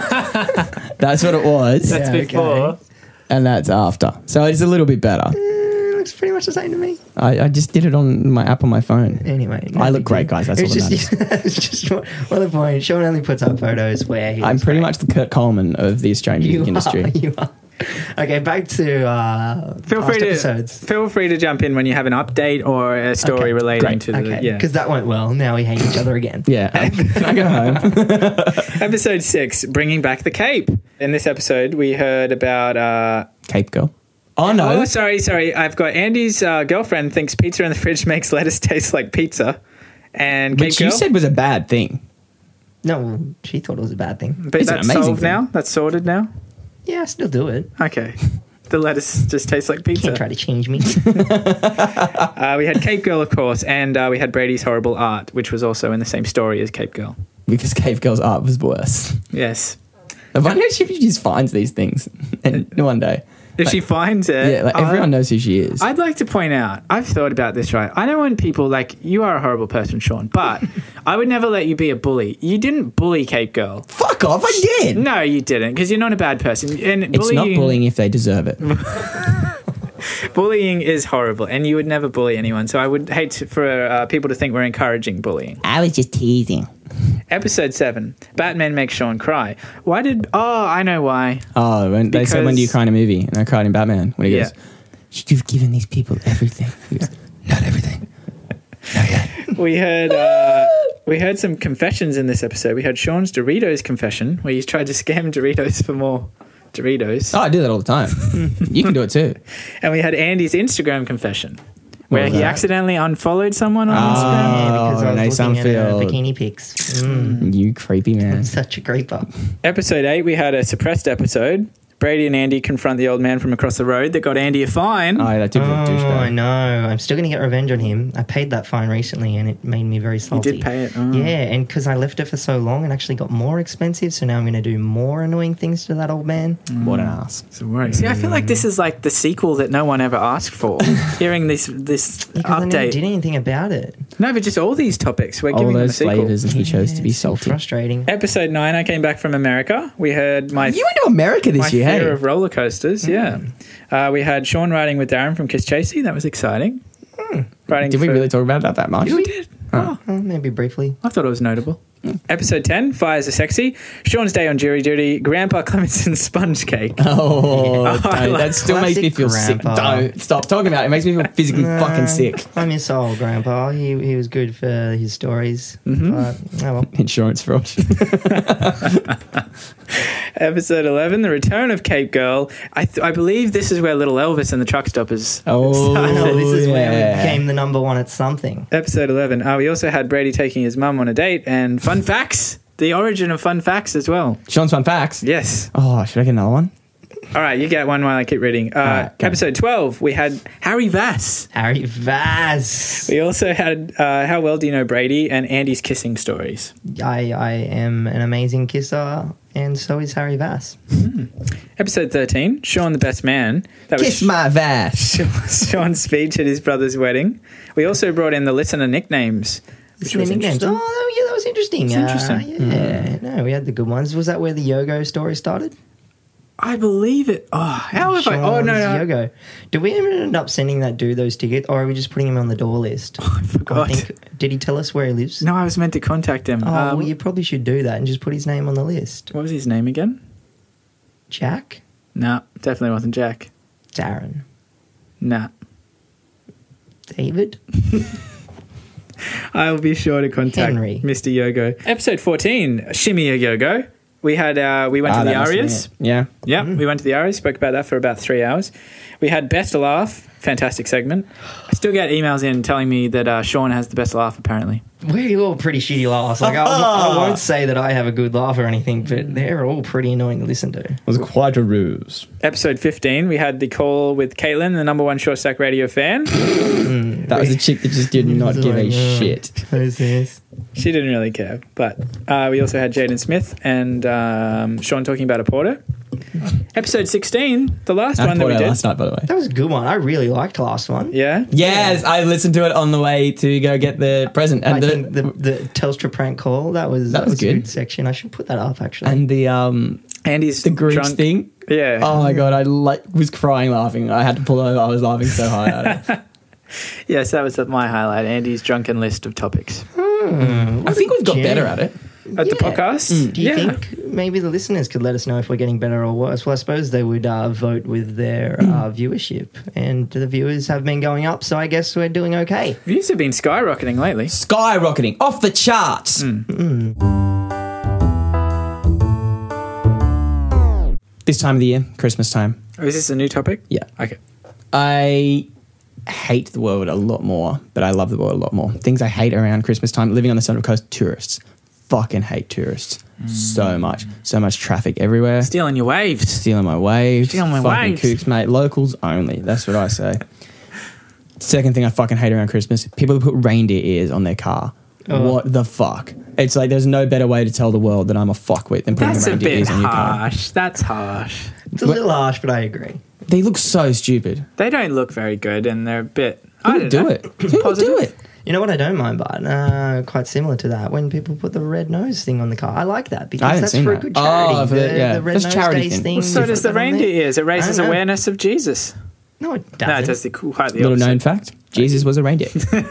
That's what it was, That's Yeah, before. okay. and that's after. So it's a little bit better. It looks pretty much the same to me. I just did it on my app on my phone. Anyway, I look great, guys. That's all that matters. It's just one of the points. Sean only puts up photos where he's I'm pretty great. much the Kurt Coleman of the Australian music industry. You are. Okay, back to Feel past free episodes. to jump in when you have an update or a story Okay, relating great. to the Okay, yeah. because that went well. Now we hate each other again. Yeah. Can I go home? Episode 6, bringing back the cape. In this episode, we heard about. Cape Girl. Oh, no. Oh, sorry. I've got Andy's girlfriend thinks pizza in the fridge makes lettuce taste like pizza, and Cape Which you Girl. said was a bad thing. No, she thought it was a bad thing. But It's an that's amazing solved thing. now. That's sorted now. Yeah, I still do it. Okay. The lettuce just tastes like pizza. Can't try to change me. We had Cape Girl, of course, and we had Brady's Horrible Art, which was also in the same story as Cape Girl. Because Cape Girl's art was worse. Yes. I wonder if she just finds these things. And one day. If she finds it. Yeah, like everyone knows who she is. I'd like to point out, I've thought about this, right? I don't want people like, you are a horrible person, Sean, but I would never let you be a bully. You didn't bully Cape Girl. Fuck off, I did. No, you didn't, because you're not a bad person. And It's not bullying if they deserve it. Bullying is horrible, and you would never bully anyone. So I would hate for people to think we're encouraging bullying. I was just teasing. Episode 7, Batman makes Sean cry. Why did... Oh, I know why. Oh, they said, when do you Because- cry in a movie? And I cried in Batman. When he Yeah. goes, you've given these people everything. He goes, not everything. Not yet. We heard some confessions in this episode. We heard Sean's Doritos confession, where he's tried to scam Doritos for more Doritos. Oh, I do that all the time. You can do it too. And we had Andy's Instagram confession, where was he that? accidentally unfollowed someone on Instagram. Yeah, because I Renee was looking at Sunfield. bikini pics. You creepy man. Such a creeper. Episode 8, we had a suppressed episode. Brady and Andy confront the old man from across the road that got Andy a fine. Oh, that typical I douchebag. know. I'm still going to get revenge on him. I paid that fine recently and it made me very salty. did pay it? Oh. Yeah, and because I left it for so long, it actually got more expensive. So now I'm going to do more annoying things to that old man. What an ass. It's a worry. See, I feel like this is like the sequel that no one ever asked for. Hearing this Because I never update. did anything about it. No, but just all these topics. We're All giving them a those sequel. flavors, and he chose to be it's so salty. frustrating. Episode 9, I came back from America. We heard my You went to America my this year, fear hey? of roller coasters. Yeah, we had Sean riding with Darren from Kiss Chasey. That was exciting. Riding Did we for- really talk about that much? Yeah, we did. Maybe briefly. I thought it was notable. Episode 10, Fires are Sexy. Sean's Day on Jury Duty. Grandpa Clemenson's Sponge Cake. Oh, I don't. like That still makes me feel Grandpa. sick. Don't stop talking about it. It makes me feel physically fucking sick. I miss old Grandpa. He was good for his stories. But, oh well. Insurance fraud. Episode 11, The Return of Cape Girl. I believe this is where Little Elvis and the Truck Stoppers Oh, I know, this is where yeah. it became the number one at something. Episode 11. We also had Brady taking his mum on a date and fun facts. The origin of fun facts as well. Sean's fun facts. Yes. Oh, should I get another one? All right, you get one while I keep reading. right, go. Episode 12, we had Harry Vass. Harry Vaz. We also had How Well Do You Know Brady and Andy's kissing stories. I am an amazing kisser, and so is Harry Vaz. Episode 13, Sean the Best Man. That Kiss my vass. Sean's speech at his brother's wedding. We also brought in the listener nicknames. Which was Nicknames. interesting. Oh, yeah, that was interesting. It's interesting. Yeah, no, we had the good ones. Was that where the Yogo story started? I believe it. Oh, how have I? Oh, no. Yogo. Did we ever end up sending that dude those tickets, or are we just putting him on the door list? I forgot. Did he tell us where he lives? No, I was meant to contact him. Oh, well, you probably should do that and just put his name on the list. What was his name again? Jack? No, definitely wasn't Jack. Darren? No. David? I will be sure to contact Henry. Mr. Yogo. Episode 14, Shimmy a Yogo. We had we went to the that must have been Arias. it. Yeah. Yeah, we went to the Arias, spoke about that for about 3 hours. We had Best Laugh, fantastic segment. I still get emails in telling me that Sean has the best laugh, apparently. We're all pretty shitty laughs. Like, I won't say that I have a good laugh or anything, but they're all pretty annoying to listen to. It was quite a ruse. Episode 15, we had the call with Caitlin, the number one Short Stack Radio fan. That was a chick that just did not give a Like, shit. Who's this? She didn't really care. But we also had Jaden Smith and Sean talking about a porter. Episode 16, the last I one that we poured it did. last night, by the way. That was a good one. I really liked the last one. Yeah? Yes, I listened to it on the way to go get the present, I and think the Telstra prank call, that was That was a good. good section. I should put that up, actually. and the Andy's the Grinch drunk. thing. Yeah. Oh my god, I was crying laughing. I had to pull over. I was laughing so hard at it. Yes, that was my highlight. Andy's drunken list of topics. I think we've got better at it. At the podcast? Do you think maybe the listeners could let us know if we're getting better or worse? Well, I suppose they would vote with their viewership, and the viewers have been going up, so I guess we're doing okay. Views have been skyrocketing lately. Skyrocketing off the charts. This time of the year, Christmas time. Oh, is this a new topic? Yeah. Okay. I hate the world a lot more, but I love the world a lot more. Things I hate around Christmas time, living on the Central Coast, tourists. Fucking hate tourists so much. So much traffic everywhere. Stealing your waves. Stealing my waves. Stealing my fucking waves. kooks, mate. Locals only. That's what I say. Second thing I fucking hate around Christmas, people who put reindeer ears on their car. What the fuck? It's like there's no better way to tell the world that I'm a fuckwit than putting That's a reindeer bit ears on your car. harsh. That's harsh. It's a little harsh, but I agree. They look so stupid. They don't look very good and they're a bit... Who I would don't do know. it? Who would do it? You know what I don't mind, but quite similar to that, when people put the red nose thing on the car. I like that I because haven't that's seen for a that. good charity. Oh, for the red That's nose charity days thing. thing. Well, so you does put the that on there. reindeer ears. It I raises don't know. awareness of Jesus. No, it No, it doesn't. does the quite the Little opposite. known fact: Jesus was a reindeer.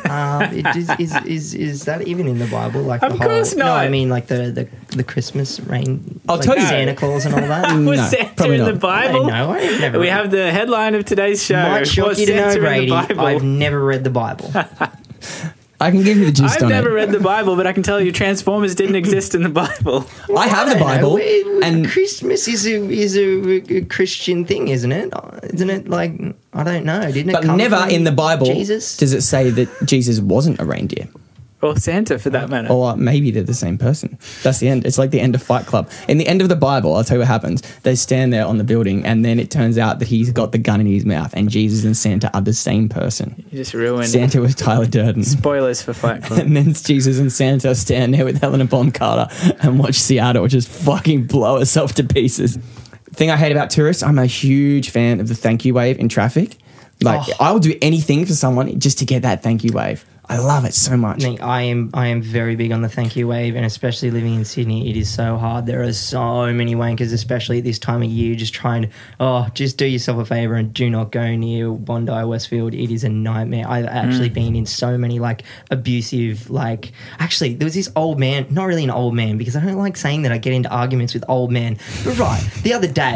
Is that even in the Bible? Like Of the whole, course No, not. I mean like the Christmas rain. I'll like tell you. Santa Claus and all that. Was No, Santa probably in the not. Bible? I never. We have the headline of today's show. Might shock Was you to know, Santa in Brady. the Bible? I've never read the Bible. I can give you the gist I've on never it. read the Bible, but I can tell you Transformers didn't exist in the Bible. I have the Bible, and Christmas is a Christian thing, isn't it? Isn't it like I don't know? Didn't it? but come never from in the Bible Jesus. does it say that Jesus wasn't a reindeer. Or Santa, for that matter. Or maybe they're the same person. That's the end. It's like the end of Fight Club. In the end of the Bible, I'll tell you what happens. They stand there on the building, and then it turns out that he's got the gun in his mouth, and Jesus and Santa are the same person. You just ruined Santa was Tyler Durden. spoilers for Fight Club. And then Jesus and Santa stand there with Helena Bonham Carter and watch Seattle just fucking blow itself to pieces. Thing I hate about tourists, I'm a huge fan of the thank you wave in traffic. Like, I will do anything for someone just to get that thank you wave. I love it so much. I am very big on the thank you wave, and especially living in Sydney, it is so hard. There are so many wankers, especially at this time of year, just trying to, just do yourself a favour and do not go near Bondi, Westfield. It is a nightmare. I've actually been in so many like abusive, like, actually there was this old man, not really an old man because I don't like saying that I get into arguments with old men, but right, the other day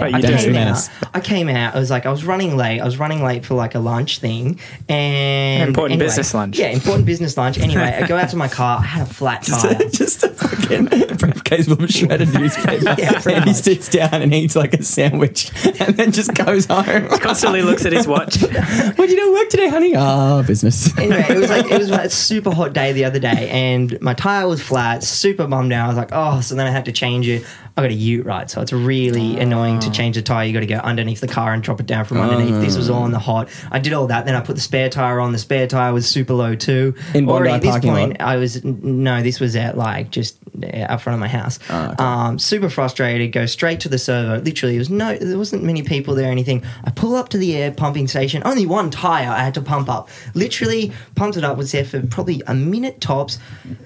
I came out, I was running late for like a lunch thing, and important business lunch. Yeah, important business lunch. Anyway, I go out to my car. I had a flat tire. Just a fucking briefcase full of shredded newspaper. Yeah, pretty and he much. sits down and eats like a sandwich and then just goes home. Constantly looks at his watch. What did you do at work today, honey? Business. Anyway, it was a super hot day the other day, and my tire was flat. Super bummed out. I was like, so then I had to change it. I got a ute, right? So it's really annoying to change the tire. You got to go underneath the car and drop it down from underneath. This was all in the hot. I did all that. Then I put the spare tire on. The spare tire was super low too. In Bondi Already at this parking point, lot? this was at like just up front of my house. Okay. Super frustrated. Go straight to the servo. Literally, there wasn't many people there or anything. I pull up to the air pumping station. Only one tire I had to pump up. Literally pumped it up. Was there for probably a minute tops.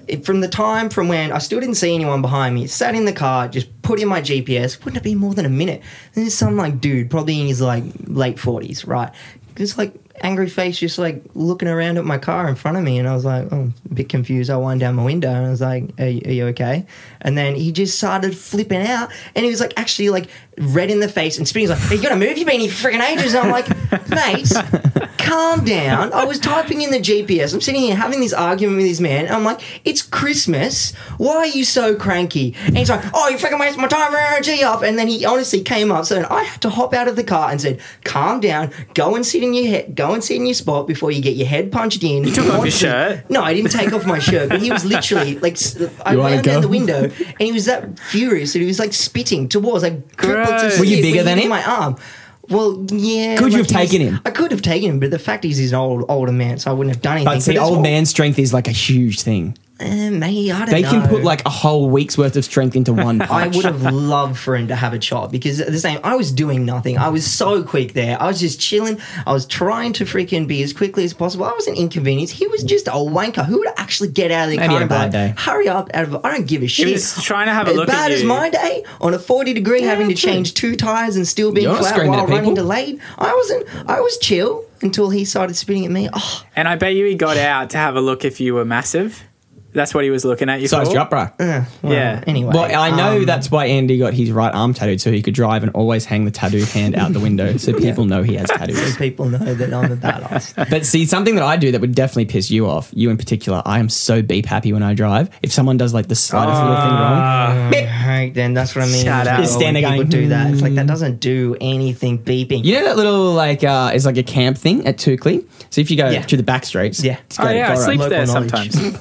From when I still didn't see anyone behind me. Sat in the car, just put in my GPS, wouldn't have been more than a minute. Then there's some like dude, probably in his like late 40s, right? Just like angry face, just like looking around at my car in front of me, and I was like, a bit confused. I wind down my window and I was like, are you okay? And then he just started flipping out, and he was like actually like red in the face and spitting. He's like, hey, you gotta move, you've been here for freaking ages. And I'm like, mate, calm down. I was typing in the GPS. I'm sitting here having this argument with this man, and I'm like, it's Christmas. Why are you so cranky? And he's like, you freaking wasted my time, energy up. And then he honestly came up, so then I had to hop out of the car and said, calm down, go and sit in your spot before you get your head punched in. You took off your shirt? No, I didn't take off my shirt, but he was literally like, I ran down the window, and he was that furious that he was like spitting towards, like, Gross. Were you bigger than him? My arm. Well, yeah. Could you have taken him? I could have taken him, but the fact is he's an older man, so I wouldn't have done anything. But see, that's old what- man strength is like a huge thing. Maybe, I don't know. They can put like a whole week's worth of strength into one punch. I would have loved for him to have a shot, because at the same, I was doing nothing. I was so quick there. I was just chilling. I was trying to freaking be as quickly as possible. I wasn't inconvenienced. He was just a wanker who would actually get out of the Maybe car had a and be bad like, day. hurry up. I don't give a shit. He was trying to have a as look at bad as you. my day on a 40-degree having to true. change 2 tires and still being You're not flat screaming while at people. running delayed. I was chill until he started spitting at me. Oh, And I bet you he got out to have a look if you were massive. That's what he was looking at you Sized for. you up, bro. well, Yeah. Anyway. Well, I know that's why Andy got his right arm tattooed, so he could drive and always hang the tattooed hand out the window, so people know he has so tattoos. people know that I'm a badass. But see, something that I do that would definitely piss you off, you in particular, I am so beep happy when I drive. If someone does like the slightest little thing wrong, beep. Right, then that's what I mean. Shut up. When Just stand there people going, do that. It's like that doesn't do anything. Beeping. You know that little like it's like a camp thing at Tukley. So if you go Yeah. through the back streets, Yeah. to go Oh, to yeah, I Goro, sleep there Local knowledge. sometimes.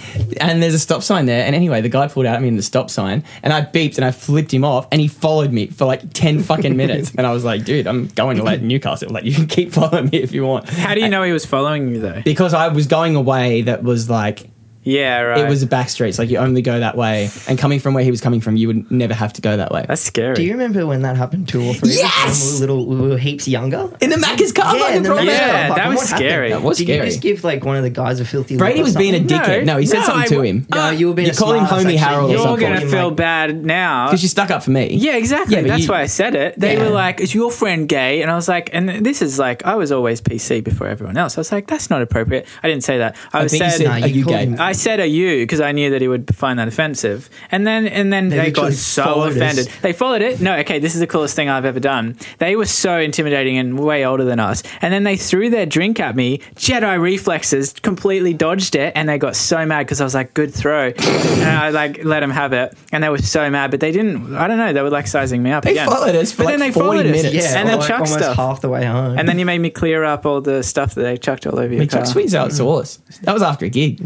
and there's a stop sign there. And anyway, the guy pulled out at me in the stop sign, and I beeped and I flipped him off, and he followed me for like 10 fucking minutes. And I was like, dude, I'm going to Newcastle. Like, you can keep following me if you want. How do you know he was following you, though? Because I was going a way that was like, Yeah, right. it was a back streets. Like, you only go that way. And coming from where he was coming from, you would never have to go that way. That's scary. Do you remember when that happened 2 or 3 Yes! when we were heaps younger? In the Macca's car park in the Promenade. Macca's Yeah, car park. that And was what happened? scary. That was Did scary. you just give like one of the guys a filthy look Brady or was being a something? dickhead. No, he said something to him. No, you were being You call him smart, Homie actually. Harold or You're something. going to feel bad now. Because you stuck up for me. Yeah, exactly. Yeah, but That's you- why I said it. They Yeah. were like, is your friend gay? And I was like, and this is like, I was always PC before everyone else. I was like, that's not appropriate. I didn't say that. I think you said, said, No, are you you called gay? him- I said, are you? Because I knew that he would find that offensive. And then they got literally so followed us. offended. They followed it. No, okay, this is the coolest thing I've ever done. They were so intimidating and way older than us. And then they threw their drink at me. Jedi reflexes, completely dodged it. And they got so mad because I was like, good throw. And I like let them have it. And they were so mad, but they didn't, I don't know, they were like sizing me up They again. followed us for But like then they 40 followed us. minutes. Yeah, And then like chuck almost stuff. half the way home. And then you made me clear up all the stuff that they chucked all over your We car. chucked sweets out sauce. That was after a gig.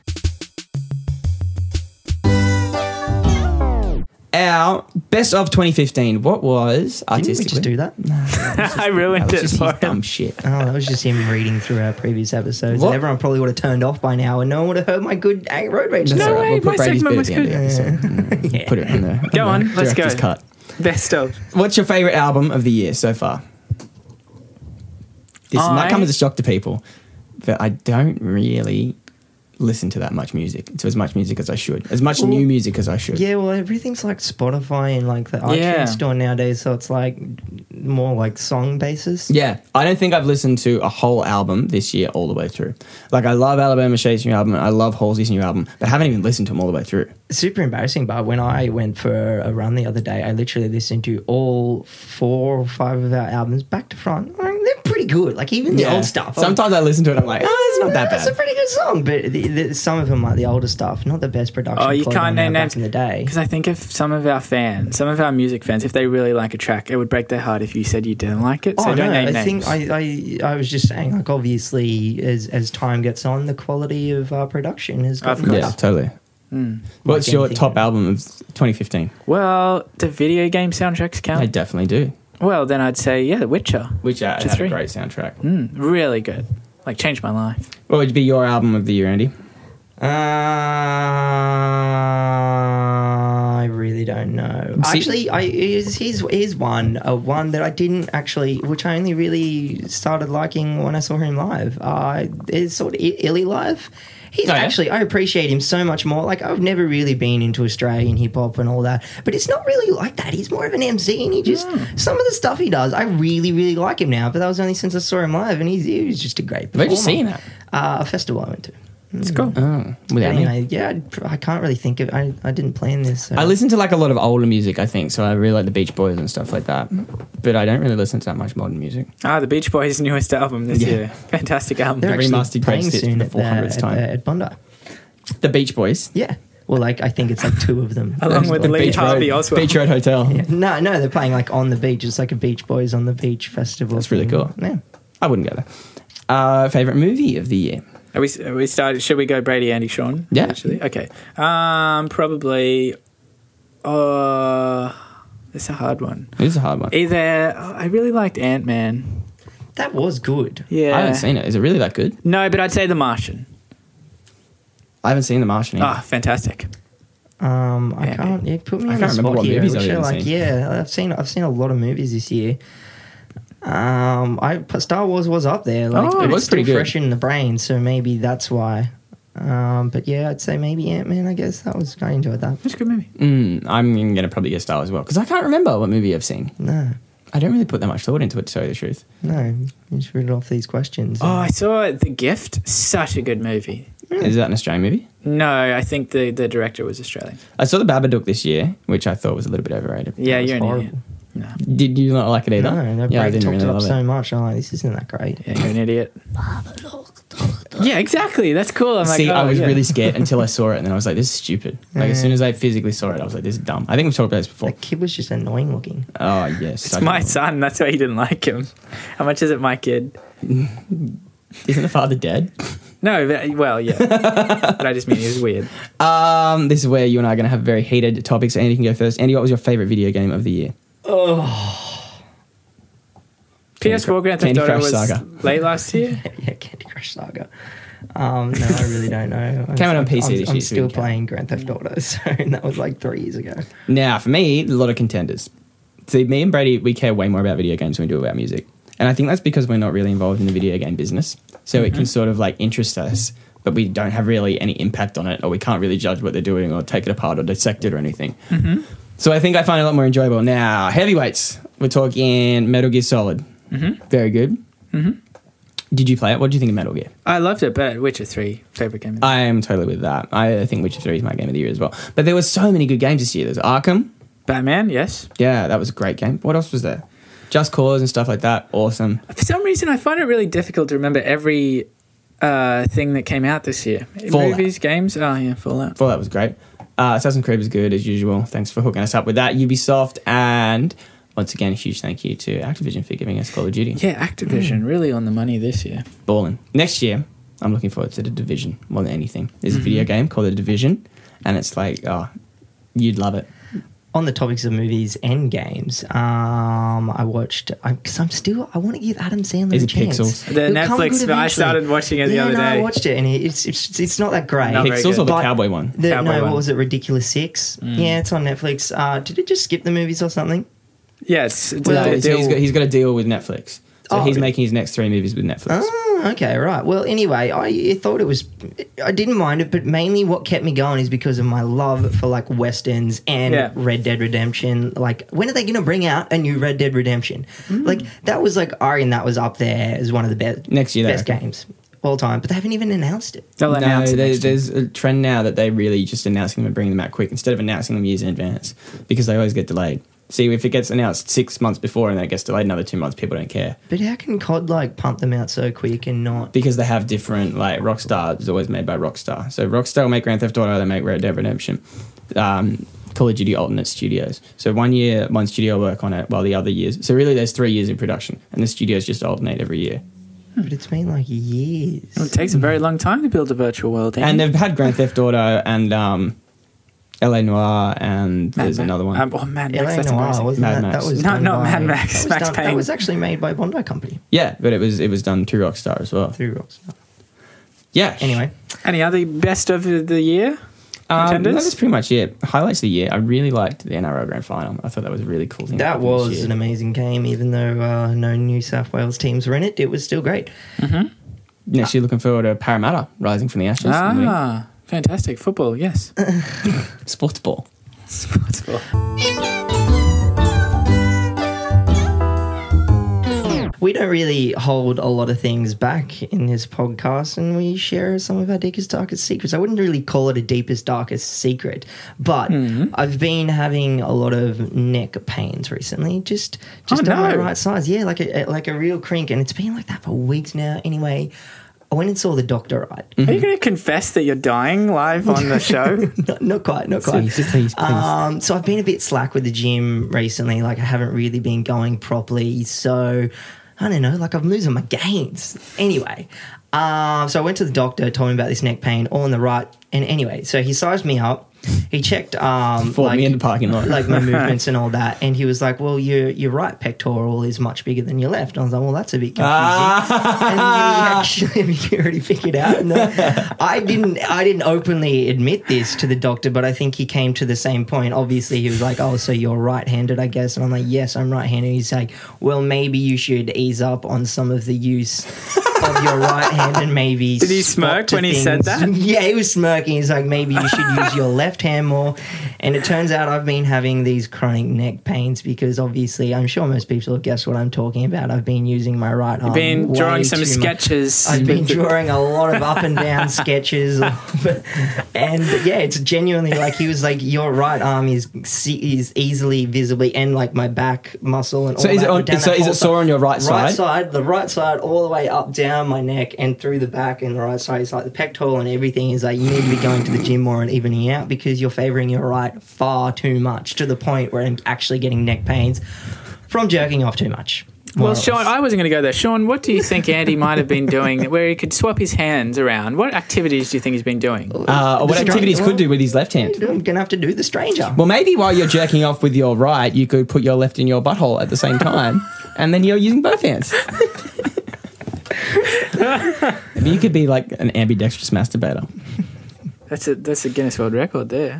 Our best of 2015. What was Didn't we artistically? just do that? I ruined That was it just for his dumb him. shit. Oh, that was just him reading through our previous episodes. What? And everyone probably would have turned off by now, and no one would have heard my good road rage. That's No all right. way, We'll put my Brady's segment bit was at the end of the episode. Yeah. Put it in there. Go on, let's go. Director's cut. Best of. What's your favourite album of the year so far? This might come as a shock to people, but I don't really listen to that much music, to as much music as I should, as much new music as I should. Yeah, well, everything's like Spotify and like the Yeah. iTunes store nowadays, so it's like more like song basis. Yeah, I don't think I've listened to a whole album this year all the way through. Like, I love Alabama Shake's new album, I love Halsey's new album, but I haven't even listened to them all the way through. Super embarrassing, but when I went for a run the other day, I literally listened to all 4 or 5 of our albums back to front. I mean, they're pretty good, like even the old stuff. Sometimes I listen to it, I'm like, oh, it's not that It's a bad. pretty good song, but some of them like the older stuff, not the best production. Oh, you quality can't now name back names in the day. because I think if some of our music fans, if they really like a track, it would break their heart if you said you didn't like it. So don't name I names. think I was just saying, like, obviously as time gets on, the quality of production has gotten Of course. Yeah, better. totally. What's Like your anything. top album of 2015? Well, do video game soundtracks count? I definitely do. Well, then I'd say The Witcher. Which had a 3. great soundtrack. Really good. Like changed my life. What would be your album of the year, Andy? I really don't know. See- Actually, here's one that I didn't actually, which I only really started liking when I saw him live. It's sort of Illy live. He's Oh, yeah? actually, I appreciate him so much more. Like, I've never really been into Australian hip hop and all that, but it's not really like that. He's more of an MC, and he just some of the stuff he does, I really, really like him now. But that was only since I saw him live, and he was just a great performer. Where'd you see him at? A festival I went to. It's cool. Oh, without me. Anyway, I can't really think of. I didn't plan this. So. I listen to like a lot of older music, I think, so I really like the Beach Boys and stuff like that. But I don't really listen to that much modern music. The Beach Boys' newest album this Yeah. year. Fantastic album. They're the actually remastered playing greatest hits soon for the 400th time. at Bondi. The Beach Boys. Yeah. Well, like I think it's like 2 of them. Along with Like, Lee Harvey Oswald. Beach Road Hotel. yeah. No, they're playing like on the beach. It's like a Beach Boys on the Beach festival. That's really thing. cool. Yeah. I wouldn't go there. Favorite movie of the year? Are we started? Should we go Brady, Andy, Sean? Yeah. Actually, okay. Probably. It's a hard one. It is a hard one. Either I really liked Ant-Man. That was good. Yeah. I haven't seen it. Is it really that good? No, but I'd say The Martian. I haven't seen The Martian either. Fantastic. I can't. Yeah, put me I on can't the remember spot what here. movies Which I've are even like, seen. yeah, I've seen a lot of movies this year. Star Wars was up there. Like, Oh, but it was it's still pretty good. fresh in the brain, so maybe that's why. But yeah, I'd say maybe Ant-Man. I guess I enjoyed that. It's a good movie. I'm going to probably get Star as well, because I can't remember what movie I've seen. No, I don't really put that much thought into it, to tell you the truth. you just read off these questions. Oh, I saw The Gift. Such a good movie. Is that an Australian movie? No, I think the director was Australian. I saw The Babadook this year, which I thought was a little bit overrated. Yeah, That you're was an horrible. idiot. No. Did you not like it either? No, yeah, I Brady didn't talked really it up love so it. much. I'm like, this isn't that great. Yeah, you're an idiot. Yeah, exactly. That's cool. I'm like, See, I was yeah. really scared until I saw it, and then I was like, this is stupid. Like, as soon as I physically saw it, I was like, this is dumb. I think we've talked about this before. That kid was just annoying looking. Oh, yes. It's my son. That's why he didn't like him. How much is it, my kid? Isn't the father dead? No, well, yeah. But I just mean he was weird. This is where you and I are going to have very heated topics. So Andy can go first. Andy, what was your favourite video game of the year? PS4 Grand Theft Candy Auto Crush was Saga. late last year. Yeah, Candy Crush Saga. No, I really don't know. Came out on PC this year, I'm so still we can playing Grand Theft Auto, so that was like 3 years ago. Now, for me, a lot of contenders. See, me and Brady, we care way more about video games than we do about music. And I think that's because we're not really involved in the video game business. So it can sort of like interest us, but we don't have really any impact on it, or we can't really judge what they're doing or take it apart or dissect it or anything. So I think I find it a lot more enjoyable. Now, heavyweights. We're talking Metal Gear Solid. Very good. Did you play it? What did you think of Metal Gear? I loved it, but Witcher 3, favourite game of the year. I am totally with that. I think Witcher 3 is my game of the year as well. But there were so many good games this year. There's Arkham. Batman, yes. Yeah, that was a great game. What else was there? Just Cause and stuff like that. Awesome. For some reason, I find it really difficult to remember every thing that came out this year. Fallout. Movies, games. Oh, yeah, Fallout. Fallout was great. Assassin's Creed was good as usual. Thanks for hooking us up with that, Ubisoft. And once again, a huge thank you to Activision for giving us Call of Duty. Yeah, Activision, really on the money this year. Balling. Next year, I'm looking forward to The Division more than anything. There's a video game called The Division, and it's like, oh, you'd love it. On the topics of movies and games, I watched because I want to give Adam Sandler Is a it chance. Pixels? The It'll come Netflix, good I eventually. started watching it the other day. I watched it and it's not that great. Not very Pixels or the But cowboy one? Cowboy no, one. what was it? Ridiculous 6. Yeah, it's on Netflix. Did it just skip the movies or something? Yes. No, he's got a deal with Netflix. So Oh. he's making his next 3 movies with Netflix. Oh, okay, right. Well, anyway, I thought it was. I didn't mind it, but mainly what kept me going is because of my love for like westerns and Yeah. Red Dead Redemption. Like, when are they going to bring out a new Red Dead Redemption? Like, that was like, I reckon that was up there as one of the best Next year, they best reckon. games all time. But they haven't even announced it. They'll announce it next year. there's a trend now that they really just announcing them and bringing them out quick instead of announcing them years in advance because they always get delayed. See, if it gets announced 6 months before and then it gets delayed another 2 months, people don't care But how can COD like pump them out so quick and not? because they have different, like Rockstar is always made by Rockstar. So Rockstar will make Grand Theft Auto, they make Red Dead Redemption. Call of Duty alternate studios. So 1 year, one studio will work on it while the other years. So really there's 3 years in production and the studios just alternate every year. But it's been like years. It takes a very long time to build a virtual world. And they've had Grand Theft Auto and LA Noire and there's another one. Mad Max. LA That's Noire, embarrassing. wasn't Mad that? Max. That was No, done not by- Mad Max, That was, Max done, Payne. that was actually made by Bondi Company Yeah, but it was done through Rockstar as well. through Rockstar. Yeah. Anyway, Any other best of the year? No, Contenders? that's pretty much it. Highlights of the year. I really liked the NRL Grand Final. I thought that was a really cool thing. that happened this was year. an amazing game. Even though no New South Wales teams were in it, it was still great. Next year, looking forward to Parramatta rising from the Ashes. and winning. Ah, fantastic. Football, yes. Sports ball. Sports ball. We don't really hold a lot of things back in this podcast, and we share some of our deepest, darkest secrets. I wouldn't really call it a deepest, darkest secret, but I've been having a lot of neck pains recently. Just Oh, on my no. right side, yeah, like a real crink, and it's been like that for weeks now. Anyway, I went and saw the doctor. Right, Are you going to confess that you're dying live on the show? not quite, not quite. Please. So I've been a bit slack with the gym recently. Like I haven't really been going properly. So I don't know. Like I'm losing my gains. Anyway, so I went to the doctor, told him about this neck pain, all in the right. And anyway, so he sized me up. He checked Fought me in the parking lot. like my movements and all that, and he was like, "Well, your right pectoral is much bigger than your left." And I was like, "Well, that's a bit confusing." And you already figured out. And I didn't openly admit this to the doctor, but I think he came to the same point. Obviously, he was like, "Oh, so you're right-handed, I guess." And I'm like, "Yes, I'm right-handed." He's like, "Well, maybe you should ease up on some of the use of your right hand and maybe." Did he spot smirk to when he said things." that? Yeah, he was smirking. He's like, "Maybe you should use your left hand more." And it turns out I've been having these chronic neck pains because obviously I'm sure most people have guessed what I'm talking about. I've been using my right arm. Been drawing way some too much. sketches. I've been drawing a lot of up and down sketches, and yeah, it's genuinely like he was like, "Your right arm is easily visibly, and like my back muscle and So all is that." it on- down so that is whole it sore on your right Right side? side, the right side, all the way up down my neck and through the back, and the right side is like the pectoral and everything is like you need to be going to the gym more and evening out because you're favouring your right far too much to the point where I'm actually getting neck pains from jerking off too much. more Well, or Sean, less. I wasn't going to go there. Sean, what do you think Andy might have been doing where he could swap his hands around? What activities do you think he's been doing? What The activities stranger- could do with his left hand? I'm gonna have to do the stranger. Well, maybe while you're jerking off with your right, you could put your left in your butthole at the same time, and then you're using both hands. Maybe you could be like an ambidextrous masturbator. That's a Guinness World Record there.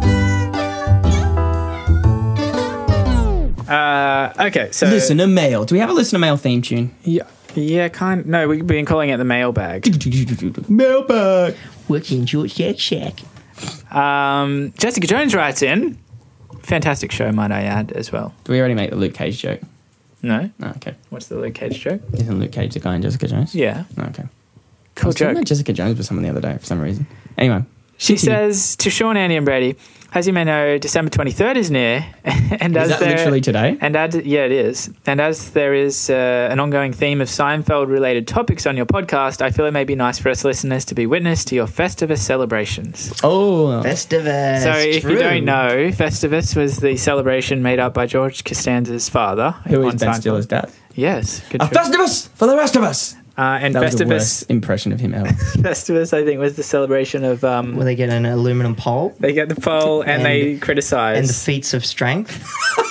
Okay, so Listener mail. Do we have a listener mail theme tune? yeah, kind. No, we've been calling it the mailbag. Mailbag. Working George Shack. Jessica Jones writes in. Fantastic show, might I add, as well. Do we already make the Luke Cage joke? No, No, okay. what's the Luke Cage joke? Isn't Luke Cage the guy in Jessica Jones? Yeah, No, okay. I cool was talking joke. about Jessica Jones with someone the other day for some reason. Anyway. She says to Sean, Andy, and Brady, as you may know, December 23rd is near, and Is as that there, literally today? And yeah, it is. And as there is an ongoing theme of Seinfeld-related topics on your podcast, I feel it may be nice for us listeners to be witness to your Festivus celebrations. Oh. Festivus. So, if you true. don't know, Festivus was the celebration made up by George Costanza's father. Who on is Ben Seinfeld. Stiller's dad? Yes, good A choice. Festivus for the rest of us. And That was the Festivus, worst impression of him ever. Festivus, I think, was the celebration of. Will they get an aluminum pole They get the pole and they and the criticize. feats of strength?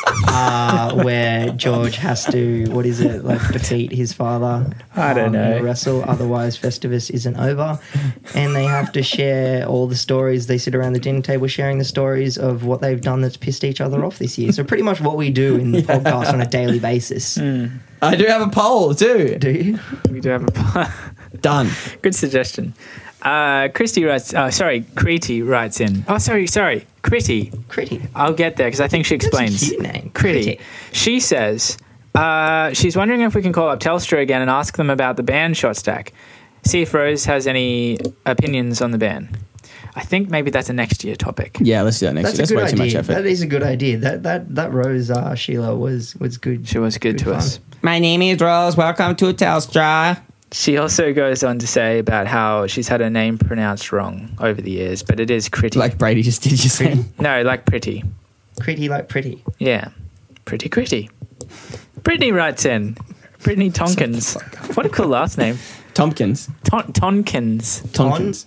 where George has to, what is it, like defeat his father. I don't know. In a wrestle, otherwise Festivus isn't over. And they have to share all the stories. They sit around the dinner table sharing the stories of what they've done that's pissed each other off this year. So pretty much what we do in the podcast on a daily basis. I do have a poll too. Do you? We do have a Done. good suggestion. Christy writes. Criti writes in. Oh, sorry, Critty. Critty. I'll get there because I think she explains. That's a cute name. Critty. She says she's wondering if we can call up Telstra again and ask them about the ban Shot Stack. See if Rose has any opinions on the ban. I think maybe that's a next year topic. Yeah, let's do that next year. That's a That's way good too much idea. effort. That is a good idea. That Rose Sheila was good. She was good to fun. us. My name is Rose. Welcome to Telstra. She also goes on to say about how she's had her name pronounced wrong over the years, but it is Critty. Like Brady just did, you say? No, like pretty. Critty like pretty. Yeah. Pretty Critty. Brittany writes in. Brittany Tonkins. What a cool last name. Tompkins. Tonkins. Tonkins.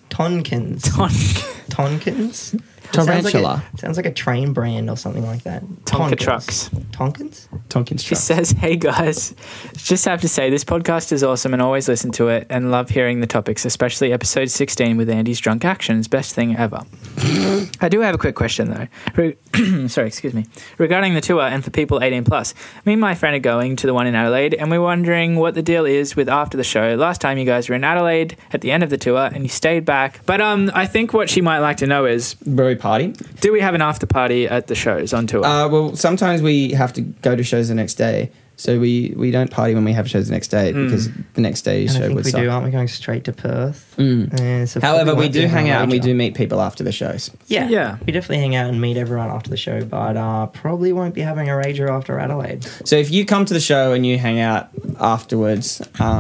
Tonkins. Tarantula. Sounds like a train brand or something like that. Tonka Tonkins. trucks. Tonkins? Tompkins She truck. says, hey guys, just have to say this podcast is awesome and always listen to it and love hearing the topics, especially episode 16 with Andy's drunk actions. Best thing ever. I do have a quick question though. Sorry, excuse me. Regarding the tour and for people 18 plus, me and my friend are going to the one in Adelaide and we're wondering what the deal is with after the show. Last time you guys were in Adelaide at the end of the tour and you stayed back. But I think what she might like to know is, Brewery party. do we have an after party at the shows on tour? Well, sometimes we have to go to shows the next day. So we don't party when we have shows the next day because the next day's And I show think would we suck. do. Aren't we going straight to Perth? So However, probably we won't do be hang out and we later. do meet people after the shows. Yeah. Yeah. We definitely hang out and meet everyone after the show, but probably won't be having a rager after Adelaide. So if you come to the show and you hang out afterwards,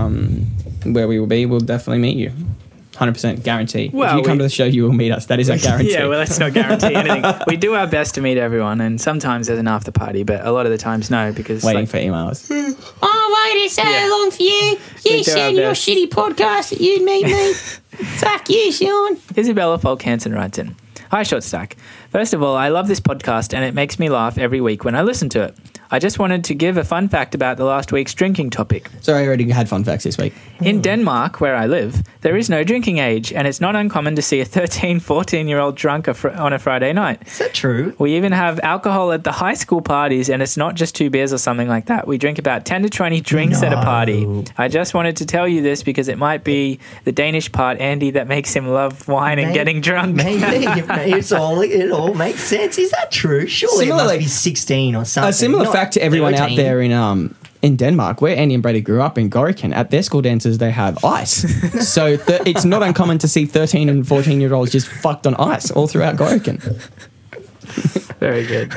where we will be, we'll definitely meet you. 100% guarantee. Well, if you come we- to the show, you will meet us. That is our guarantee. Yeah, well, let's not guarantee anything. We do our best to meet everyone, and sometimes there's an after party, but a lot of the times no, because Waiting for emails. Oh, waited so Yeah. long for you. We You do said our in your best. shitty podcast that you'd meet me. Fuck you, Sean. Isabella Falk Hansen writes in. Hi, Short Stack. First of all, I love this podcast, and it makes me laugh every week when I listen to it. I just wanted to give a fun fact about the last week's drinking topic. Sorry, I already had fun facts this week. In Denmark, where I live, there is no drinking age, and it's not uncommon to see a 13, 14-year-old drunk on a Friday night. Is that true? We even have alcohol at the high school parties, and it's not just 2 beers or something like that. We drink about 10 to 20 drinks at a party. I just wanted to tell you this because it might be the Danish part, Andy, that makes him love wine and getting drunk. Maybe. It all makes sense. Is that true? Surely it Similarly- must be 16 or something. A similar not fact to everyone out 13. there in Denmark, where Andy and Brady grew up in Gorican, at their school dances they have ice. So it's not uncommon to see 13 and 14-year-olds just fucked on ice all throughout Gorican. Very good.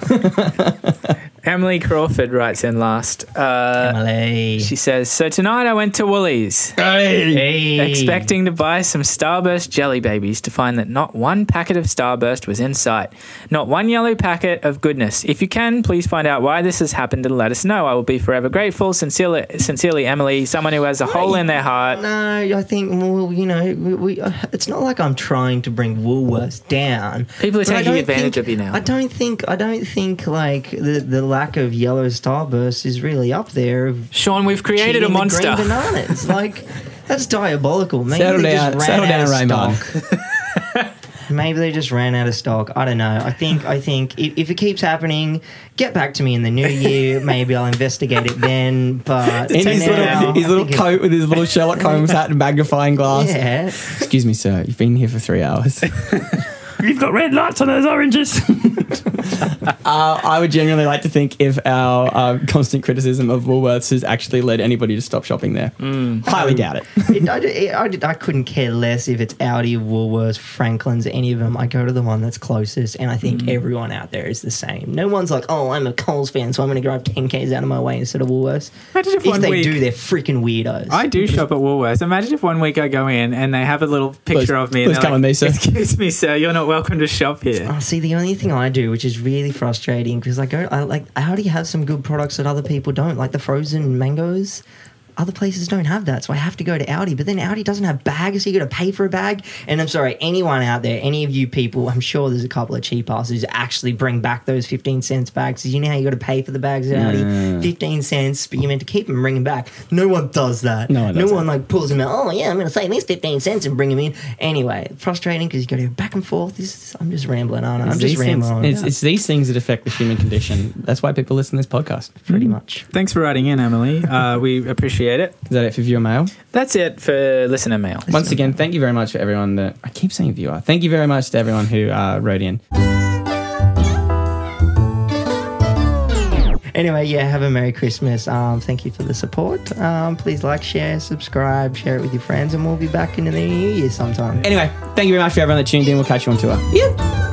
Emily Crawford writes in last. Emily. She says, so tonight I went to Woolies. Hey. Expecting to buy some Starburst Jelly Babies to find that not one packet of Starburst was in sight. Not one yellow packet of goodness. If you can, please find out why this has happened and let us know. I will be forever grateful. Sincerely, Emily, someone who has a hole in their heart. No, I think, well, you know, we it's not like I'm trying to bring Woolworths down. People are But I taking don't advantage think- of you now. I don't think like the lack of yellow Starburst is really up there. Of Sean, we've created a cheating the monster. green bananas. Like, that's diabolical. Maybe Settle they down, just settle ran out down, of Raymond. stock. Maybe they just ran out of stock. I don't know. I think if it keeps happening, get back to me in the new year. Maybe I'll investigate it then. But In his for now, little, his I little think coat with his little Sherlock Holmes hat and magnifying glass. Yeah. Excuse me, sir. You've been here for 3 hours. You've got red lights on those oranges. I would genuinely like to think if our constant criticism of Woolworths has actually led anybody to stop shopping there. Highly doubt it. I couldn't care less if it's Aldi, Woolworths, Franklin's, any of them. I go to the one that's closest, and I think everyone out there is the same. No one's like, oh, I'm a Coles fan, so I'm going to drive 10Ks out of my way instead of Woolworths. Imagine if If one they week- do, they're freaking weirdos. I do shop at Woolworths. Imagine if one week I go in and they have a little picture of me. And please they're come with me, sir. Excuse me, sir. You're not welcome to shop here. Oh, see, the only thing I do, which is really frustrating, because I like Aldi have some good products that other people don't, like the frozen mangoes. other places don't have that, so I have to go to Aldi. But then Aldi doesn't have bags, so you got to pay for a bag. And I'm sorry, anyone out there, any of you people, I'm sure there's a couple of cheap asses who actually bring back those 15 cents bags. Because you know how you got to pay for the bags at Aldi? 15 cents, but you're meant to keep them and bring them back. No one does that. No one does that. Like pulls them out. Oh yeah, I'm going to save this 15 cents and bring them in. Anyway, frustrating because you got to go back and forth. I'm just rambling, aren't I? I'm just rambling. It's these things that affect the human condition. That's why people listen to this podcast. Pretty much. Thanks for writing in, Emily. We appreciate it. Is that it for viewer mail? That's it for listener mail. Once again, thank you very much for everyone that... I keep saying viewer. Thank you very much to everyone who wrote in. Anyway, yeah, have a Merry Christmas. Thank you for the support. Please like, share, subscribe, share it with your friends, and we'll be back in the new year sometime. Anyway, thank you very much for everyone that tuned in. We'll catch you on tour. Yep.